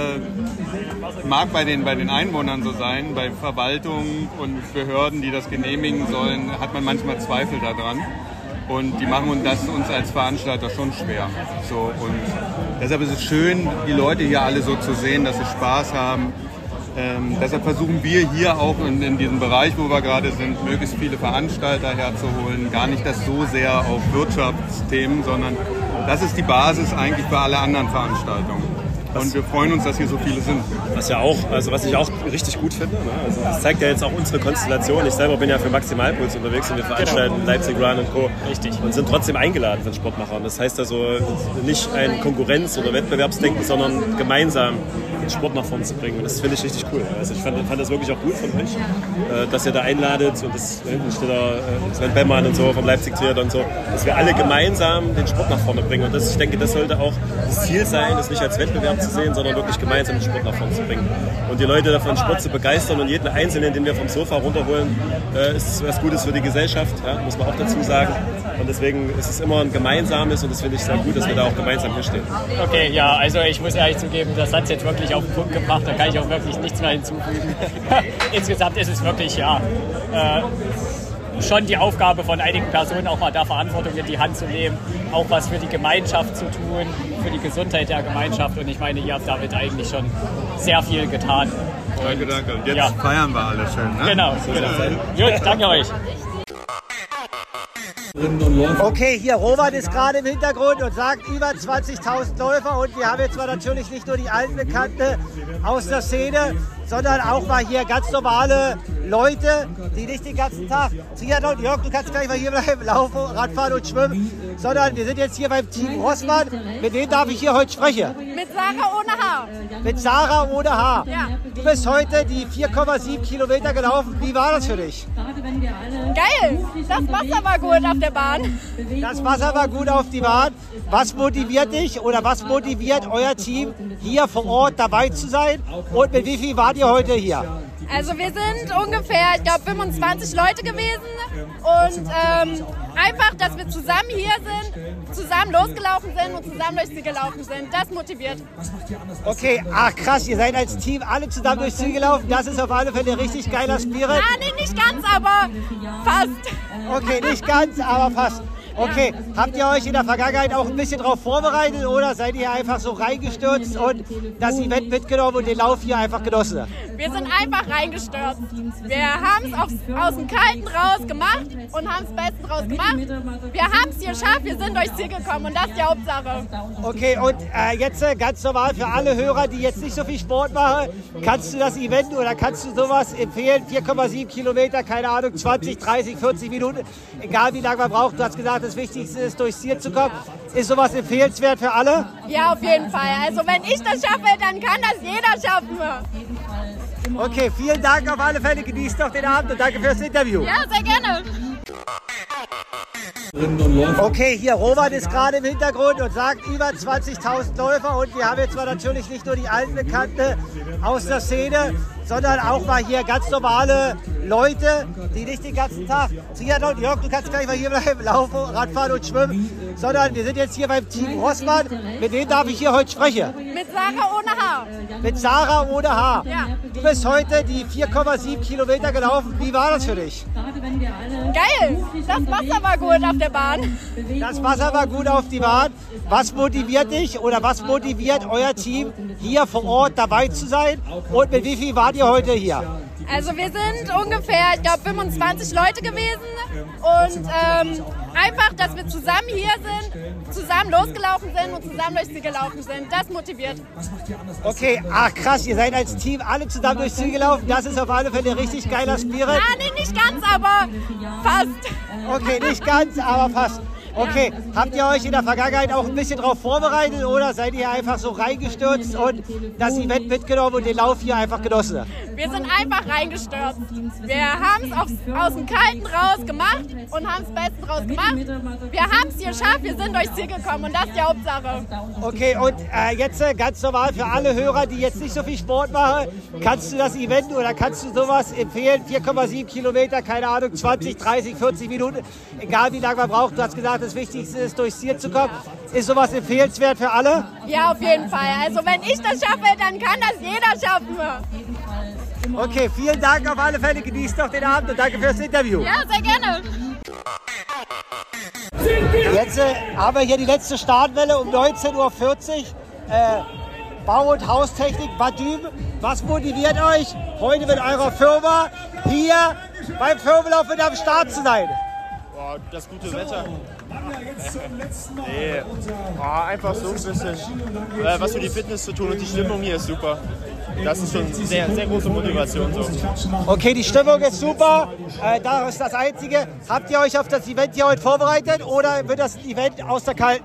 mag bei den Einwohnern so sein. Bei Verwaltung und Behörden, die das genehmigen sollen, hat man manchmal Zweifel daran. Und die machen das uns als Veranstalter schon schwer. So, und deshalb ist es schön, die Leute hier alle so zu sehen, dass sie Spaß haben. Deshalb versuchen wir hier auch in diesem Bereich, wo wir gerade sind, möglichst viele Veranstalter herzuholen. Gar nicht das so sehr auf Wirtschaftsthemen, sondern das ist die Basis eigentlich für alle anderen Veranstaltungen. Und wir freuen uns, dass hier so viele sind.
Was ich auch richtig gut finde. Ne? Also das zeigt ja jetzt auch unsere Konstellation. Ich selber bin ja für Maximalpuls unterwegs und wir veranstalten Leipzig Run und Co.
Richtig.
Und sind trotzdem eingeladen von Sportmachern. Das heißt also nicht ein Konkurrenz- oder Wettbewerbsdenken, sondern gemeinsam den Sport nach vorne zu bringen. Und das finde ich richtig cool. Also ich fand das wirklich auch gut von euch, dass ihr da einladet. Und das steht da Sven Bemmern und so vom Leipzig Triathlon und so, dass wir alle gemeinsam den Sport nach vorne bringen. Und ich denke, das sollte auch das Ziel sein, das nicht als Wettbewerb zu sehen, sondern wirklich gemeinsam den Sport nach vorne zu bringen. Und die Leute davon Sport zu begeistern und jeden Einzelnen, den wir vom Sofa runterholen, ist was Gutes für die Gesellschaft, ja, muss man auch dazu sagen. Und deswegen ist es immer ein gemeinsames und das finde ich sehr gut, dass wir da auch gemeinsam hier stehen.
Okay, ja, also ich muss ehrlich zugeben, das hat es jetzt wirklich auf den Punkt gebracht, da kann ich auch wirklich nichts mehr hinzufügen. Insgesamt ist es wirklich, schon die Aufgabe von einigen Personen, auch mal da Verantwortung in die Hand zu nehmen, auch was für die Gemeinschaft zu tun, für die Gesundheit der Gemeinschaft. Und ich meine, ihr habt damit eigentlich schon sehr viel getan.
Und, danke. Und jetzt feiern wir alle schön, ne?
Genau. Gut, danke euch.
Okay, hier Robert ist gerade im Hintergrund und sagt über 20.000 Läufer und wir haben jetzt mal natürlich nicht nur die alten Bekannte aus der Szene, sondern auch mal hier ganz normale Leute, die nicht den ganzen Tag Triathlon, Jörg, du kannst gleich mal hier bleiben, laufen, Radfahren und schwimmen, sondern wir sind jetzt hier beim Team Rossmann. Mit wem darf ich hier heute sprechen?
Mit Sarah ohne Haar.
Mit Sarah ohne Haar.
Ja.
Du bist heute die 4,7 Kilometer gelaufen. Wie war das für dich?
Geil, das Wasser war gut auf der Bahn.
Das Wasser war gut auf die Bahn. Was motiviert dich oder was motiviert euer Team, hier vor Ort dabei zu sein? Und mit wie viel wart ihr heute hier?
Also wir sind ungefähr, ich glaube, 25 Leute gewesen und einfach, dass wir zusammen hier sind, zusammen losgelaufen sind und zusammen durchs Ziel gelaufen sind, das motiviert.
Okay, ach krass, ihr seid als Team alle zusammen durchs Ziel gelaufen, das ist auf alle Fälle ein richtig geiler Spirit.
Ah, nee, nicht ganz, aber fast.
Okay, nicht ganz, aber fast. Okay, habt ihr euch in der Vergangenheit auch ein bisschen darauf vorbereitet oder seid ihr einfach so reingestürzt und das Event mitgenommen und den Lauf hier einfach genossen?
Wir sind einfach reingestürzt. Wir haben es aus dem Kalten raus gemacht und haben es bestens raus gemacht. Wir haben es hier geschafft, wir sind durchs Ziel gekommen und das ist die Hauptsache.
Okay, und jetzt ganz normal für alle Hörer, die jetzt nicht so viel Sport machen, kannst du das Event oder kannst du sowas empfehlen? 4,7 Kilometer, keine Ahnung, 20, 30, 40 Minuten, egal wie lange man braucht. Du hast gesagt, das Wichtigste ist, durchs Ziel zu kommen. Ist sowas empfehlenswert für alle?
Ja, auf jeden Fall. Also wenn ich das schaffe, dann kann das jeder schaffen.
Okay, vielen Dank auf alle Fälle. Genießt noch den Abend und danke fürs Interview.
Ja, sehr gerne.
Okay, hier Robert ist gerade im Hintergrund und sagt über 20.000 Läufer und wir haben jetzt mal natürlich nicht nur die alten Bekannte aus der Szene, sondern auch mal hier ganz normale Leute, die nicht den ganzen Tag Triathlon, Jörg, du kannst gleich mal hier bleiben, laufen, Radfahren und schwimmen, sondern wir sind jetzt hier beim Team Rossmann. Mit wem darf ich hier heute sprechen?
Mit Sarah ohne Haar.
Mit Sarah ohne Haar.
Ja.
Du bist heute die 4,7 Kilometer gelaufen. Wie war das für dich?
Geil, das Wasser war gut auf der Bahn.
Das Wasser war gut auf die Bahn. Was motiviert dich oder was motiviert euer Team, hier vor Ort dabei zu sein? Und mit wie viel wart ihr heute hier?
Also wir sind ungefähr, ich glaube, 25 Leute gewesen und einfach, dass wir zusammen hier sind, zusammen losgelaufen sind und zusammen durchs Ziel gelaufen sind, das motiviert.
Okay, ach krass, ihr seid als Team alle zusammen durchs Ziel gelaufen, das ist auf alle Fälle ein richtig geiler Spirit.
Ah, nee, nicht ganz, aber fast.
Okay, nicht ganz, aber fast. Okay, habt ihr euch in der Vergangenheit auch ein bisschen darauf vorbereitet oder seid ihr einfach so reingestürzt und das Event mitgenommen und den Lauf hier einfach genossen?
Wir sind einfach reingestürzt. Wir haben es aus dem Kalten raus gemacht und haben es bestens raus gemacht. Wir haben es hier geschafft, wir sind durchs Ziel gekommen und das ist die Hauptsache.
Okay, und jetzt ganz normal für alle Hörer, die jetzt nicht so viel Sport machen, kannst du das Event oder kannst du sowas empfehlen? 4,7 Kilometer, keine Ahnung, 20, 30, 40 Minuten, egal wie lange man braucht. Du hast gesagt, das Wichtigste ist, durchs Ziel zu kommen. Ist sowas empfehlenswert für alle?
Ja, auf jeden Fall. Also wenn ich das schaffe, dann kann das jeder schaffen.
Okay, vielen Dank auf alle Fälle. Genießt noch den Abend und danke fürs Interview.
Ja, sehr gerne.
Jetzt haben wir hier die letzte Startwelle um 19:40 Uhr. Bau- und Haustechnik Badüm. Was motiviert euch, heute mit eurer Firma hier beim Firmenlauf mit am Start zu sein?
Das gute Wetter. Nee, einfach so ein bisschen was für die Fitness zu tun und die Stimmung hier ist super. Das ist schon sehr, sehr große Motivation. So.
Okay, die Stimmung ist super. Das ist das Einzige. Habt ihr euch auf das Event hier heute vorbereitet oder wird das ein Event aus der Kalten?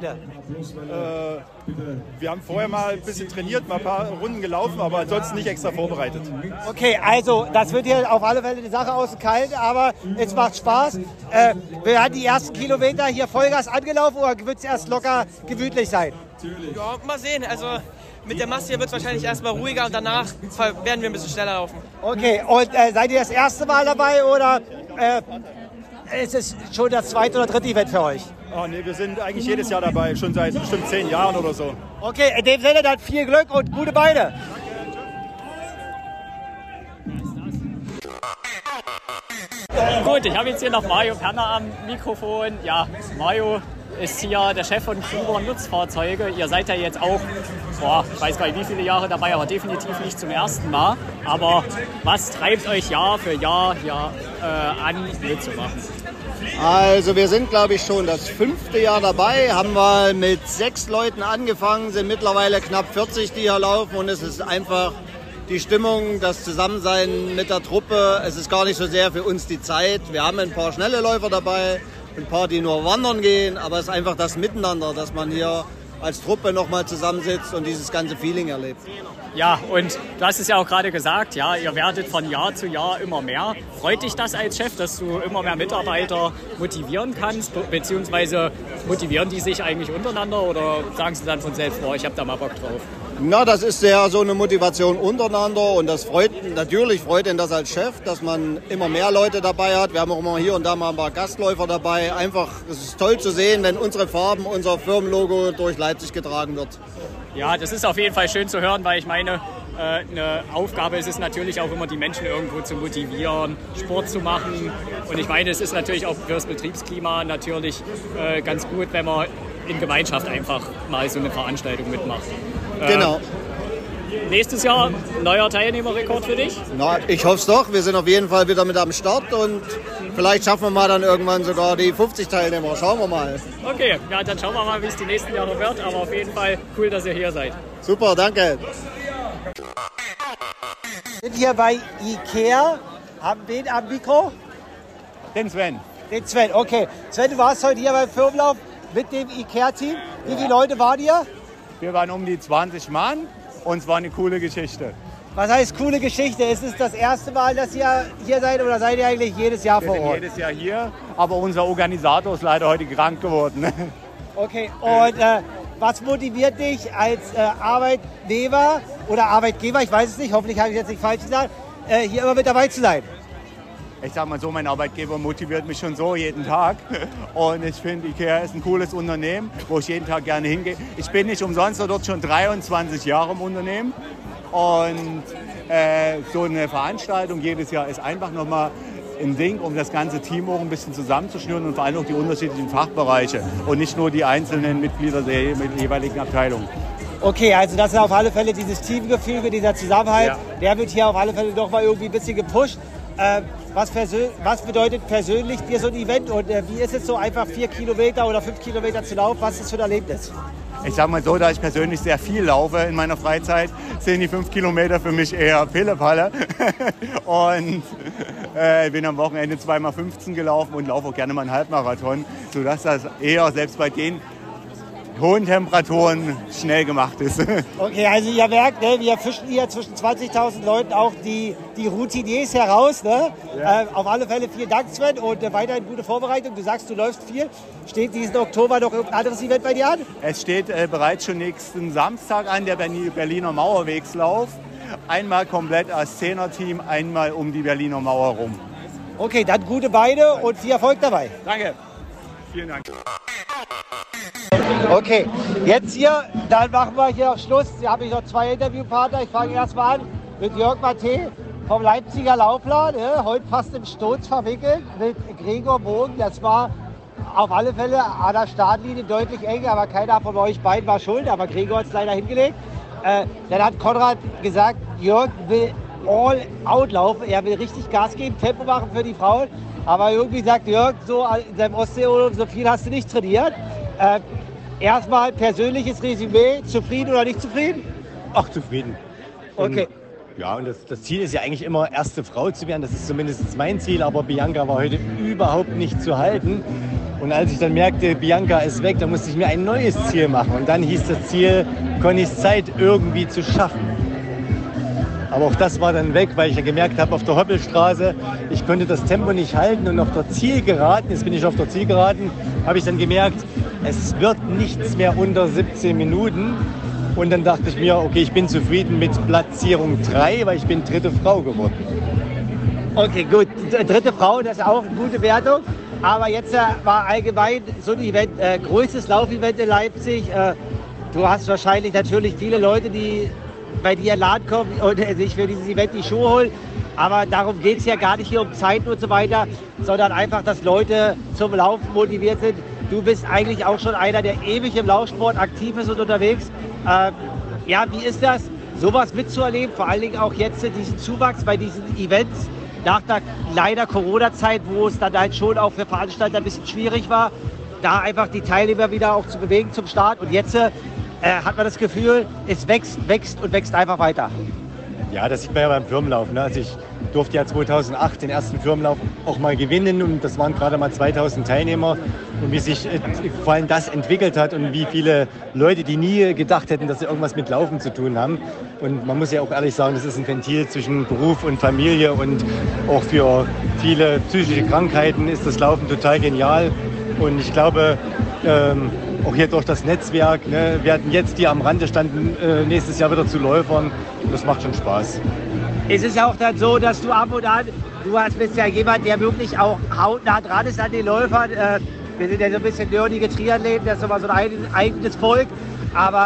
Wir haben vorher mal ein bisschen trainiert, mal ein paar Runden gelaufen, aber ansonsten nicht extra vorbereitet.
Okay, also das wird hier auf alle Fälle eine Sache aus dem Kalten, aber es macht Spaß. Wir haben die ersten Kilometer hier Vollgas angelaufen oder wird es erst locker gemütlich sein?
Ja, mal sehen. Also mit der Masse hier wird es wahrscheinlich erstmal ruhiger und danach werden wir ein bisschen schneller laufen.
Okay, und seid ihr das erste Mal dabei oder ist es schon das zweite oder dritte Event für euch?
Oh nee, wir sind eigentlich jedes Jahr dabei, schon seit bestimmt 10 Jahren oder so.
Okay, in dem Sinne dann viel Glück und gute Beine.
Gut, ich habe jetzt hier noch Mario Perner am Mikrofon. Ja, Mario ist hier der Chef von Gruber Nutzfahrzeuge. Ihr seid ja jetzt auch, ich weiß gar nicht wie viele Jahre dabei, aber definitiv nicht zum ersten Mal. Aber was treibt euch Jahr für Jahr hier an, mitzumachen?
Also wir sind, glaube ich, schon das 5. Jahr dabei, haben mal mit 6 Leuten angefangen, sind mittlerweile knapp 40, die hier laufen und es ist einfach die Stimmung, das Zusammensein mit der Truppe. Es ist gar nicht so sehr für uns die Zeit. Wir haben ein paar schnelle Läufer dabei, ein paar, die nur wandern gehen, aber es ist einfach das Miteinander, dass man hier als Truppe nochmal zusammensitzt und dieses ganze Feeling erlebt.
Ja, und du hast es ja auch gerade gesagt, ja, ihr werdet von Jahr zu Jahr immer mehr. Freut dich das als Chef, dass du immer mehr Mitarbeiter motivieren kannst, beziehungsweise motivieren die sich eigentlich untereinander oder sagen sie dann von selbst, ich habe da mal Bock drauf?
Na, das ist ja so eine Motivation untereinander und das freut ihn das als Chef, dass man immer mehr Leute dabei hat. Wir haben auch immer hier und da mal ein paar Gastläufer dabei. Einfach, es ist toll zu sehen, wenn unsere Farben, unser Firmenlogo durch Leipzig getragen wird.
Ja, das ist auf jeden Fall schön zu hören, weil ich meine,
eine Aufgabe ist es natürlich auch immer, die Menschen irgendwo zu motivieren, Sport zu machen. Und ich meine, es ist natürlich auch für das Betriebsklima natürlich ganz gut, wenn man in Gemeinschaft einfach mal so eine Veranstaltung mitmacht.
Genau.
Nächstes Jahr neuer Teilnehmerrekord für dich?
Na, ich hoffe es doch. Wir sind auf jeden Fall wieder mit am Start und vielleicht schaffen wir mal dann irgendwann sogar die 50 Teilnehmer. Schauen wir mal.
Okay, ja, dann schauen wir mal, wie es die nächsten Jahre wird. Aber auf jeden Fall cool, dass ihr hier seid.
Super, danke.
Wir sind hier bei Ikea. Haben wen am Mikro?
Den Sven.
Den Sven, okay. Sven, du warst heute hier beim Firmenlauf mit dem Ikea-Team. Wie viele Leute waren ihr?
Wir waren um die 20 Mann und es war eine coole Geschichte.
Was heißt coole Geschichte? Ist es das erste Mal, dass ihr hier seid oder seid ihr eigentlich jedes Jahr vor Ort?
Wir sind jedes Jahr hier, aber unser Organisator ist leider heute krank geworden.
Okay, und was motiviert dich als Arbeitnehmer oder Arbeitgeber, ich weiß es nicht, hoffentlich habe ich jetzt nicht falsch gesagt, hier immer mit dabei zu sein?
Ich sag mal so, mein Arbeitgeber motiviert mich schon so jeden Tag. Und ich finde, Ikea ist ein cooles Unternehmen, wo ich jeden Tag gerne hingehe. Ich bin nicht umsonst dort schon 23 Jahre im Unternehmen. Und so eine Veranstaltung jedes Jahr ist einfach nochmal ein Ding, um das ganze Team auch ein bisschen zusammenzuschnüren und vor allem auch die unterschiedlichen Fachbereiche und nicht nur die einzelnen Mitglieder der jeweiligen Abteilung.
Okay, also das ist auf alle Fälle dieses Teamgefüge, dieser Zusammenhalt, der wird hier auf alle Fälle noch mal irgendwie ein bisschen gepusht. Was bedeutet persönlich dir so ein Event und wie ist es so einfach 4 Kilometer oder 5 Kilometer zu laufen? Was ist das für ein Erlebnis?
Ich sage mal so, da ich persönlich sehr viel laufe in meiner Freizeit, sind die 5 Kilometer für mich eher Pillepalle. Und ich bin am Wochenende 2x15 gelaufen und laufe auch gerne mal einen Halbmarathon, sodass das eher selbst bei den hohen Temperaturen schnell gemacht ist.
Okay, also ihr merkt, ne, wir fischen hier zwischen 20.000 Leuten auch die Routiniers heraus. Ne?
Ja.
Auf alle Fälle vielen Dank, Sven, und weiterhin gute Vorbereitung. Du sagst, du läufst viel. Steht diesen Oktober noch irgendein anderes Event bei dir an?
Es steht bereits schon nächsten Samstag an, der Berliner Mauerwegslauf. Einmal komplett als 10er-Team, einmal um die Berliner Mauer rum.
Okay, dann gute Beine und viel Erfolg dabei.
Danke. Vielen Dank.
Okay, jetzt hier, dann machen wir hier noch Schluss. Hier habe ich noch 2 Interviewpartner. Ich fange erstmal an mit Jörg Maté vom Leipziger Laufplan. Heute fast im Sturz verwickelt mit Gregor Bogen. Das war auf alle Fälle an der Startlinie deutlich enger, aber keiner von euch beiden war schuld. Aber Gregor hat es leider hingelegt. Dann hat Konrad gesagt, Jörg will all out laufen. Er will richtig Gas geben, Tempo machen für die Frauen. Aber irgendwie sagt Jörg, so in seinem Ostseeurlaub, so viel hast du nicht trainiert. Erstmal persönliches Resümee, zufrieden oder nicht zufrieden?
Ach, zufrieden.
Okay.
Ja, und das Ziel ist ja eigentlich immer, erste Frau zu werden. Das ist zumindest mein Ziel, aber Bianca war heute überhaupt nicht zu halten. Und als ich dann merkte, Bianca ist weg, dann musste ich mir ein neues Ziel machen. Und dann hieß das Ziel, Connys Zeit irgendwie zu schaffen. Aber auch das war dann weg, weil ich ja gemerkt habe, auf der Hoppelstraße, ich konnte das Tempo nicht halten. Und auf der Zielgeraden, jetzt bin ich auf der Zielgeraden, habe ich dann gemerkt, es wird nichts mehr unter 17 Minuten. Und dann dachte ich mir, okay, ich bin zufrieden mit Platzierung 3, weil ich bin 3. Frau geworden.
Okay, gut. 3. Frau, das ist auch eine gute Wertung. Aber jetzt war allgemein so ein Event, größtes Laufevent in Leipzig. Du hast wahrscheinlich natürlich viele Leute, die bei dir in den Laden kommen und sich für dieses Event die Schuhe holen. Aber darum geht es ja gar nicht hier um Zeiten und so weiter, sondern einfach, dass Leute zum Laufen motiviert sind. Du bist eigentlich auch schon einer, der ewig im Laufsport aktiv ist und unterwegs. Ja, wie ist das, sowas mitzuerleben? Vor allen Dingen auch jetzt diesen Zuwachs bei diesen Events nach der leider Corona-Zeit, wo es dann halt schon auch für Veranstalter ein bisschen schwierig war, da einfach die Teilnehmer wieder auch zu bewegen zum Start. Und jetzt hat man das Gefühl, es wächst und wächst einfach weiter.
Ja, das sieht man ja beim Firmenlauf. Ne? Also ich durfte ja 2008 den ersten Firmenlauf auch mal gewinnen und das waren gerade mal 2000 Teilnehmer. Und wie sich vor allem das entwickelt hat und wie viele Leute, die nie gedacht hätten, dass sie irgendwas mit Laufen zu tun haben. Und man muss ja auch ehrlich sagen, das ist ein Ventil zwischen Beruf und Familie und auch für viele psychische Krankheiten ist das Laufen total genial. Und ich glaube, auch hier durch das Netzwerk, ne, werden jetzt, die am Rande standen, nächstes Jahr wieder zu Läufern. Und das macht schon Spaß.
Es ist ja auch dann so, dass du ab und an, bist ja jemand, der wirklich auch hautnah dran ist an den Läufern. Wir sind ja so ein bisschen nerdige Triathleten, das ist immer so ein eigenes Volk. Aber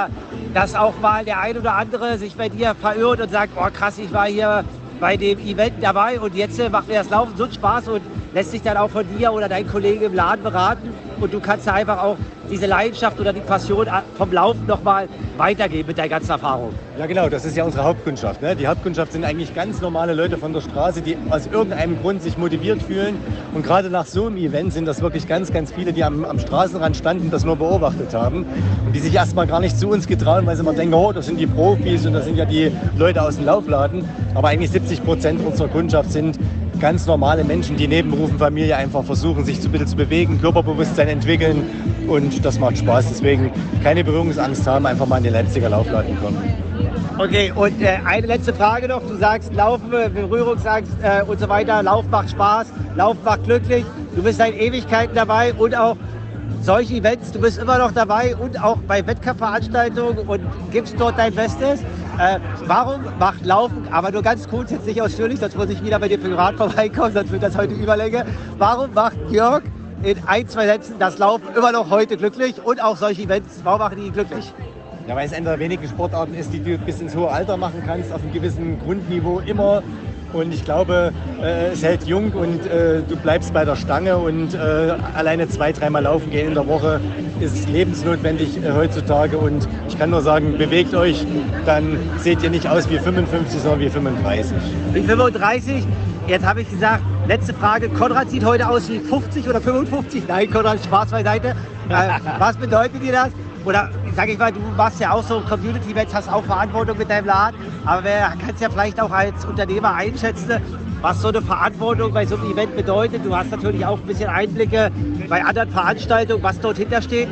dass auch mal der ein oder andere sich bei dir verirrt und sagt, oh krass, ich war hier bei dem Event dabei und jetzt macht mir das Laufen so Spaß und lässt sich dann auch von dir oder deinen Kollegen im Laden beraten und du kannst da einfach auch diese Leidenschaft oder die Passion vom Laufen nochmal weitergeben mit deiner ganzen Erfahrung.
Ja genau, das ist ja unsere Hauptkundschaft. Ne? Die Hauptkundschaft sind eigentlich ganz normale Leute von der Straße, die aus irgendeinem Grund sich motiviert fühlen. Und gerade nach so einem Event sind das wirklich ganz, ganz viele, die am Straßenrand standen und das nur beobachtet haben. Und die sich erstmal gar nicht zu uns getrauen, weil sie immer denken, oh, das sind die Profis und das sind ja die Leute aus dem Laufladen. Aber eigentlich 70% unserer Kundschaft sind ganz normale Menschen, die neben Beruf und Familie einfach versuchen, sich ein bisschen zu bewegen, Körperbewusstsein entwickeln und das macht Spaß. Deswegen keine Berührungsangst haben, einfach mal in den Leipziger Laufladen kommen.
Okay, und eine letzte Frage noch. Du sagst, Laufen, Berührungsangst und so weiter. Lauf macht Spaß, Lauf macht glücklich. Du bist seit Ewigkeiten dabei und auch solche Events, du bist immer noch dabei und auch bei Wettkampfveranstaltungen und gibst dort dein Bestes. Warum macht Laufen, aber nur ganz kurz, jetzt nicht ausführlich, sonst muss ich wieder bei dir für den Rad vorbeikommen, sonst wird das heute Überlänge. Warum macht Jörg in 1, 2 Sätzen das Laufen immer noch heute glücklich und auch solche Events, warum machen die glücklich?
Ja, weil es eine der wenigen Sportarten ist, die du bis ins hohe Alter machen kannst, auf einem gewissen Grundniveau immer. Und ich glaube, es hält jung und du bleibst bei der Stange und alleine 2-, 3-mal laufen gehen in der Woche ist lebensnotwendig heutzutage. Und ich kann nur sagen, bewegt euch, dann seht ihr nicht aus wie 55, sondern wie 35.
Wie 35? Jetzt habe ich gesagt, letzte Frage. Konrad sieht heute aus wie 50 oder 55? Nein, Konrad, Spaß beiseite. Was bedeutet dir das? Oder sag ich mal, du machst ja auch so Community-Events, hast auch Verantwortung mit deinem Laden, aber wer kann es ja vielleicht auch als Unternehmer einschätzen, was so eine Verantwortung bei so einem Event bedeutet. Du hast natürlich auch ein bisschen Einblicke bei anderen Veranstaltungen, was dort hintersteht.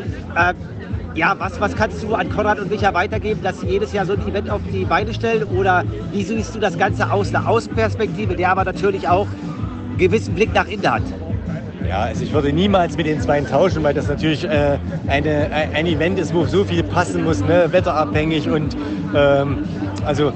Ja, was kannst du an Konrad und Micha weitergeben, dass sie jedes Jahr so ein Event auf die Beine stellen? Oder wie siehst du das Ganze aus einer Außenperspektive, der aber natürlich auch einen gewissen Blick nach innen hat?
Ja, also ich würde niemals mit den Zweien tauschen, weil das natürlich ein Event ist, wo so viel passen muss, ne? Wetterabhängig und also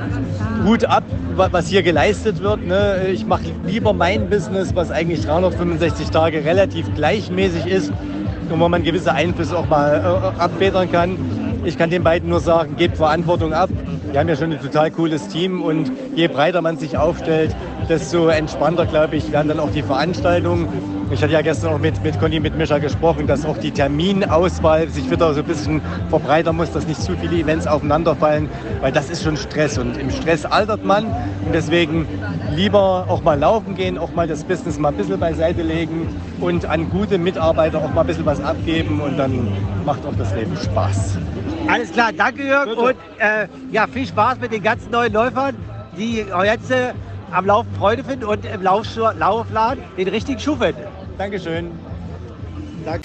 Hut ab, was hier geleistet wird. Ne? Ich mache lieber mein Business, was eigentlich 365 Tage relativ gleichmäßig ist und wo man gewisse Einflüsse auch mal abfedern kann. Ich kann den beiden nur sagen, gebt Verantwortung ab. Wir haben ja schon ein total cooles Team und je breiter man sich aufstellt, desto entspannter, glaube ich, werden dann auch die Veranstaltungen. Ich hatte ja gestern auch mit Conny, mit Mischa gesprochen, dass auch die Terminauswahl sich wieder so ein bisschen verbreitern muss, dass nicht zu viele Events aufeinanderfallen, weil das ist schon Stress und im Stress altert man und deswegen lieber auch mal laufen gehen, auch mal das Business mal ein bisschen beiseite legen und an gute Mitarbeiter auch mal ein bisschen was abgeben und dann macht auch das Leben Spaß.
Alles klar, danke Jörg und ja, viel Spaß mit den ganzen neuen Läufern, die jetzt am Laufen Freude finden und im Laufladen den richtigen Schuh finden.
Dankeschön.
Danke.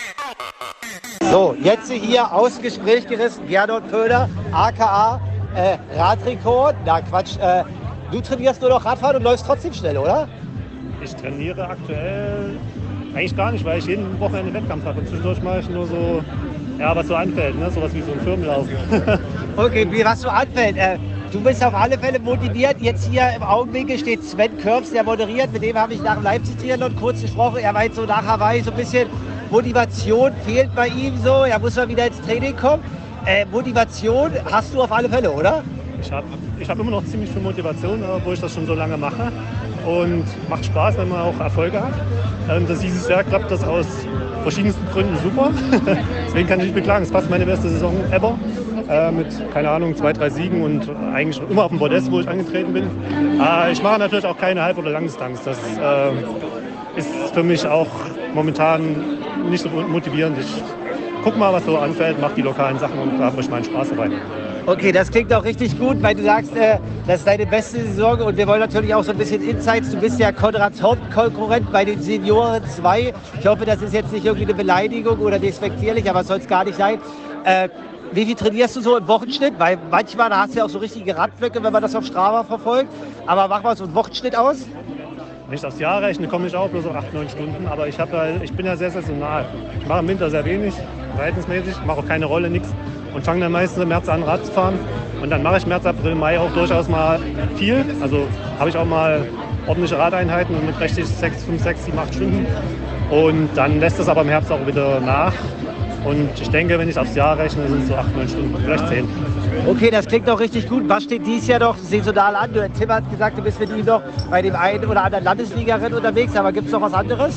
So, jetzt hier aus dem Gespräch gerissen, Gernot Pöhler, aka Radrekord. Na Quatsch, du trainierst nur noch Radfahren und läufst trotzdem schnell, oder?
Ich trainiere aktuell eigentlich gar nicht, weil ich jeden Wochenende Wettkampf habe und zwischendurch mache ich nur so, ja, was so anfällt, ne? Sowas wie so ein Firmenlauf.
Okay, was so anfällt. Du bist auf alle Fälle motiviert. Jetzt hier im Augenwinkel steht Sven Körbs, der moderiert. Mit dem habe ich nach dem Leipzig-Triathlon kurz gesprochen. Er meint so nach Hawaii so ein bisschen Motivation fehlt bei ihm so. Er muss mal wieder ins Training kommen. Motivation hast du auf alle Fälle, oder?
Ich hab immer noch ziemlich viel Motivation, obwohl ich das schon so lange mache. Und macht Spaß, wenn man auch Erfolge hat. Dieses Jahr klappt das aus verschiedensten Gründen super. Deswegen kann ich nicht beklagen. Es ist fast meine beste Saison ever. Mit, keine Ahnung, 2, 3 Siegen und eigentlich immer auf dem Podest, wo ich angetreten bin. Ich mache natürlich auch keine Halb- oder Langdistanz. Das ist für mich auch momentan nicht so motivierend. Ich guck mal, was so anfällt, mache die lokalen Sachen und da habe ich meinen Spaß dabei.
Okay, das klingt auch richtig gut, weil du sagst, das ist deine beste Saison und wir wollen natürlich auch so ein bisschen Insights. Du bist ja Konrads Hauptkonkurrent bei den Senioren 2. Ich hoffe, das ist jetzt nicht irgendwie eine Beleidigung oder despektierlich, aber es soll es gar nicht sein. Wie viel trainierst du so im Wochenschnitt? Weil manchmal da hast du ja auch so richtige Radblöcke, wenn man das auf Strava verfolgt. Aber mach mal so einen Wochenschnitt aus.
Wenn ich aufs Jahr rechne, komme ich auch bloß auf 8, 9 Stunden. Aber ich bin ja sehr saisonal. Ich mache im Winter sehr wenig, verhältnismäßig, mache auch keine Rolle, nichts. Und fange dann meistens im März an Rad zu fahren. Und dann mache ich März, April, Mai auch durchaus mal viel. Also habe ich auch mal ordentliche Radeinheiten mit richtig 6, 5, 6, 7, 8 Stunden. Und dann lässt es aber im Herbst auch wieder nach. Und ich denke, wenn ich aufs Jahr rechne, sind es so 8, 9 Stunden, vielleicht 10.
Okay, das klingt doch richtig gut. Was steht dies Jahr noch saisonal an? Tim hat gesagt, du bist mit ihm noch bei dem einen oder anderen Landesligarennen unterwegs, aber gibt es noch was anderes?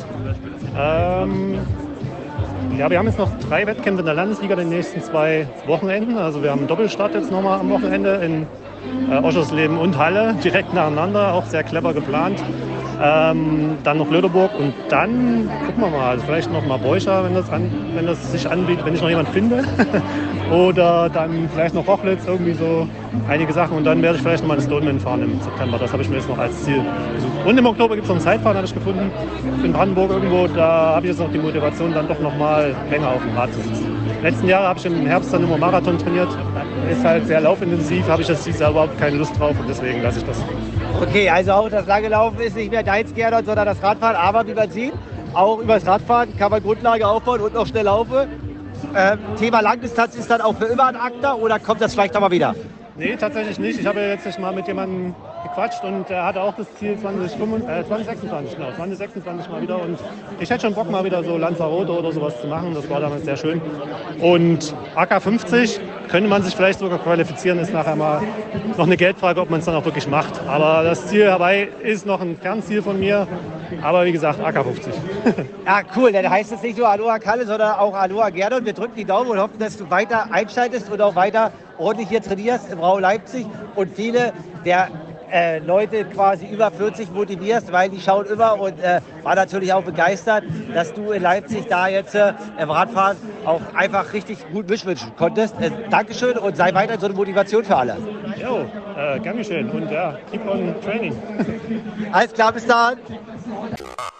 Ja, wir haben jetzt noch 3 Wettkämpfe in der Landesliga in den nächsten 2 Wochenenden. Also wir haben einen Doppelstart jetzt nochmal am Wochenende in Oschersleben und Halle, direkt nacheinander, auch sehr clever geplant. Dann noch Lüderburg und dann gucken wir mal, also vielleicht noch mal Beuscha, wenn das sich anbietet, wenn ich noch jemanden finde. Oder dann vielleicht noch Rochlitz, irgendwie so einige Sachen. Und dann werde ich vielleicht noch mal einen Stoneman fahren im September. Das habe ich mir jetzt noch als Ziel gesucht. Und im Oktober gibt es noch ein Zeitfahren, habe ich gefunden, in Brandenburg irgendwo. Da habe ich jetzt noch die Motivation, dann doch noch mal länger auf dem Rad zu sitzen. Letzten Jahre habe ich im Herbst dann immer Marathon trainiert. Ist halt sehr laufintensiv, habe ich jetzt dieses Jahr überhaupt keine Lust drauf und deswegen lasse ich das.
Okay, also auch das lange Laufen ist nicht mehr deins, Gernot, sondern das Radfahren. Aber wie man sieht, auch über das Radfahren kann man Grundlage aufbauen und noch schnell laufen. Thema Langdistanz ist dann auch für immer ein Akta oder kommt das vielleicht nochmal wieder?
Nee, tatsächlich nicht. Ich habe jetzt mal mit jemandem gequatscht und er hatte auch das Ziel 2026 mal wieder. Und ich hätte schon Bock, mal wieder so Lanzarote oder sowas zu machen. Das war damals sehr schön. Und AK 50 könnte man sich vielleicht sogar qualifizieren, ist nachher mal noch eine Geldfrage, ob man es dann auch wirklich macht. Aber das Ziel Hawaii ist noch ein Fernziel von mir. Aber wie gesagt, AK 50.
Ja, cool. Dann heißt es nicht nur Aloha Kalle, sondern auch Aloha Gernot. Wir drücken die Daumen und hoffen, dass du weiter einschaltest und auch weiter ordentlich hier trainierst im Raum Leipzig und viele der Leute quasi über 40 motivierst, weil die schauen immer und war natürlich auch begeistert, dass du in Leipzig da jetzt im Radfahren auch einfach richtig gut mitwünschen konntest. Dankeschön und sei weiter so eine Motivation für alle.
Jo, gern geschehen und ja, keep on training.
Alles klar, bis dann.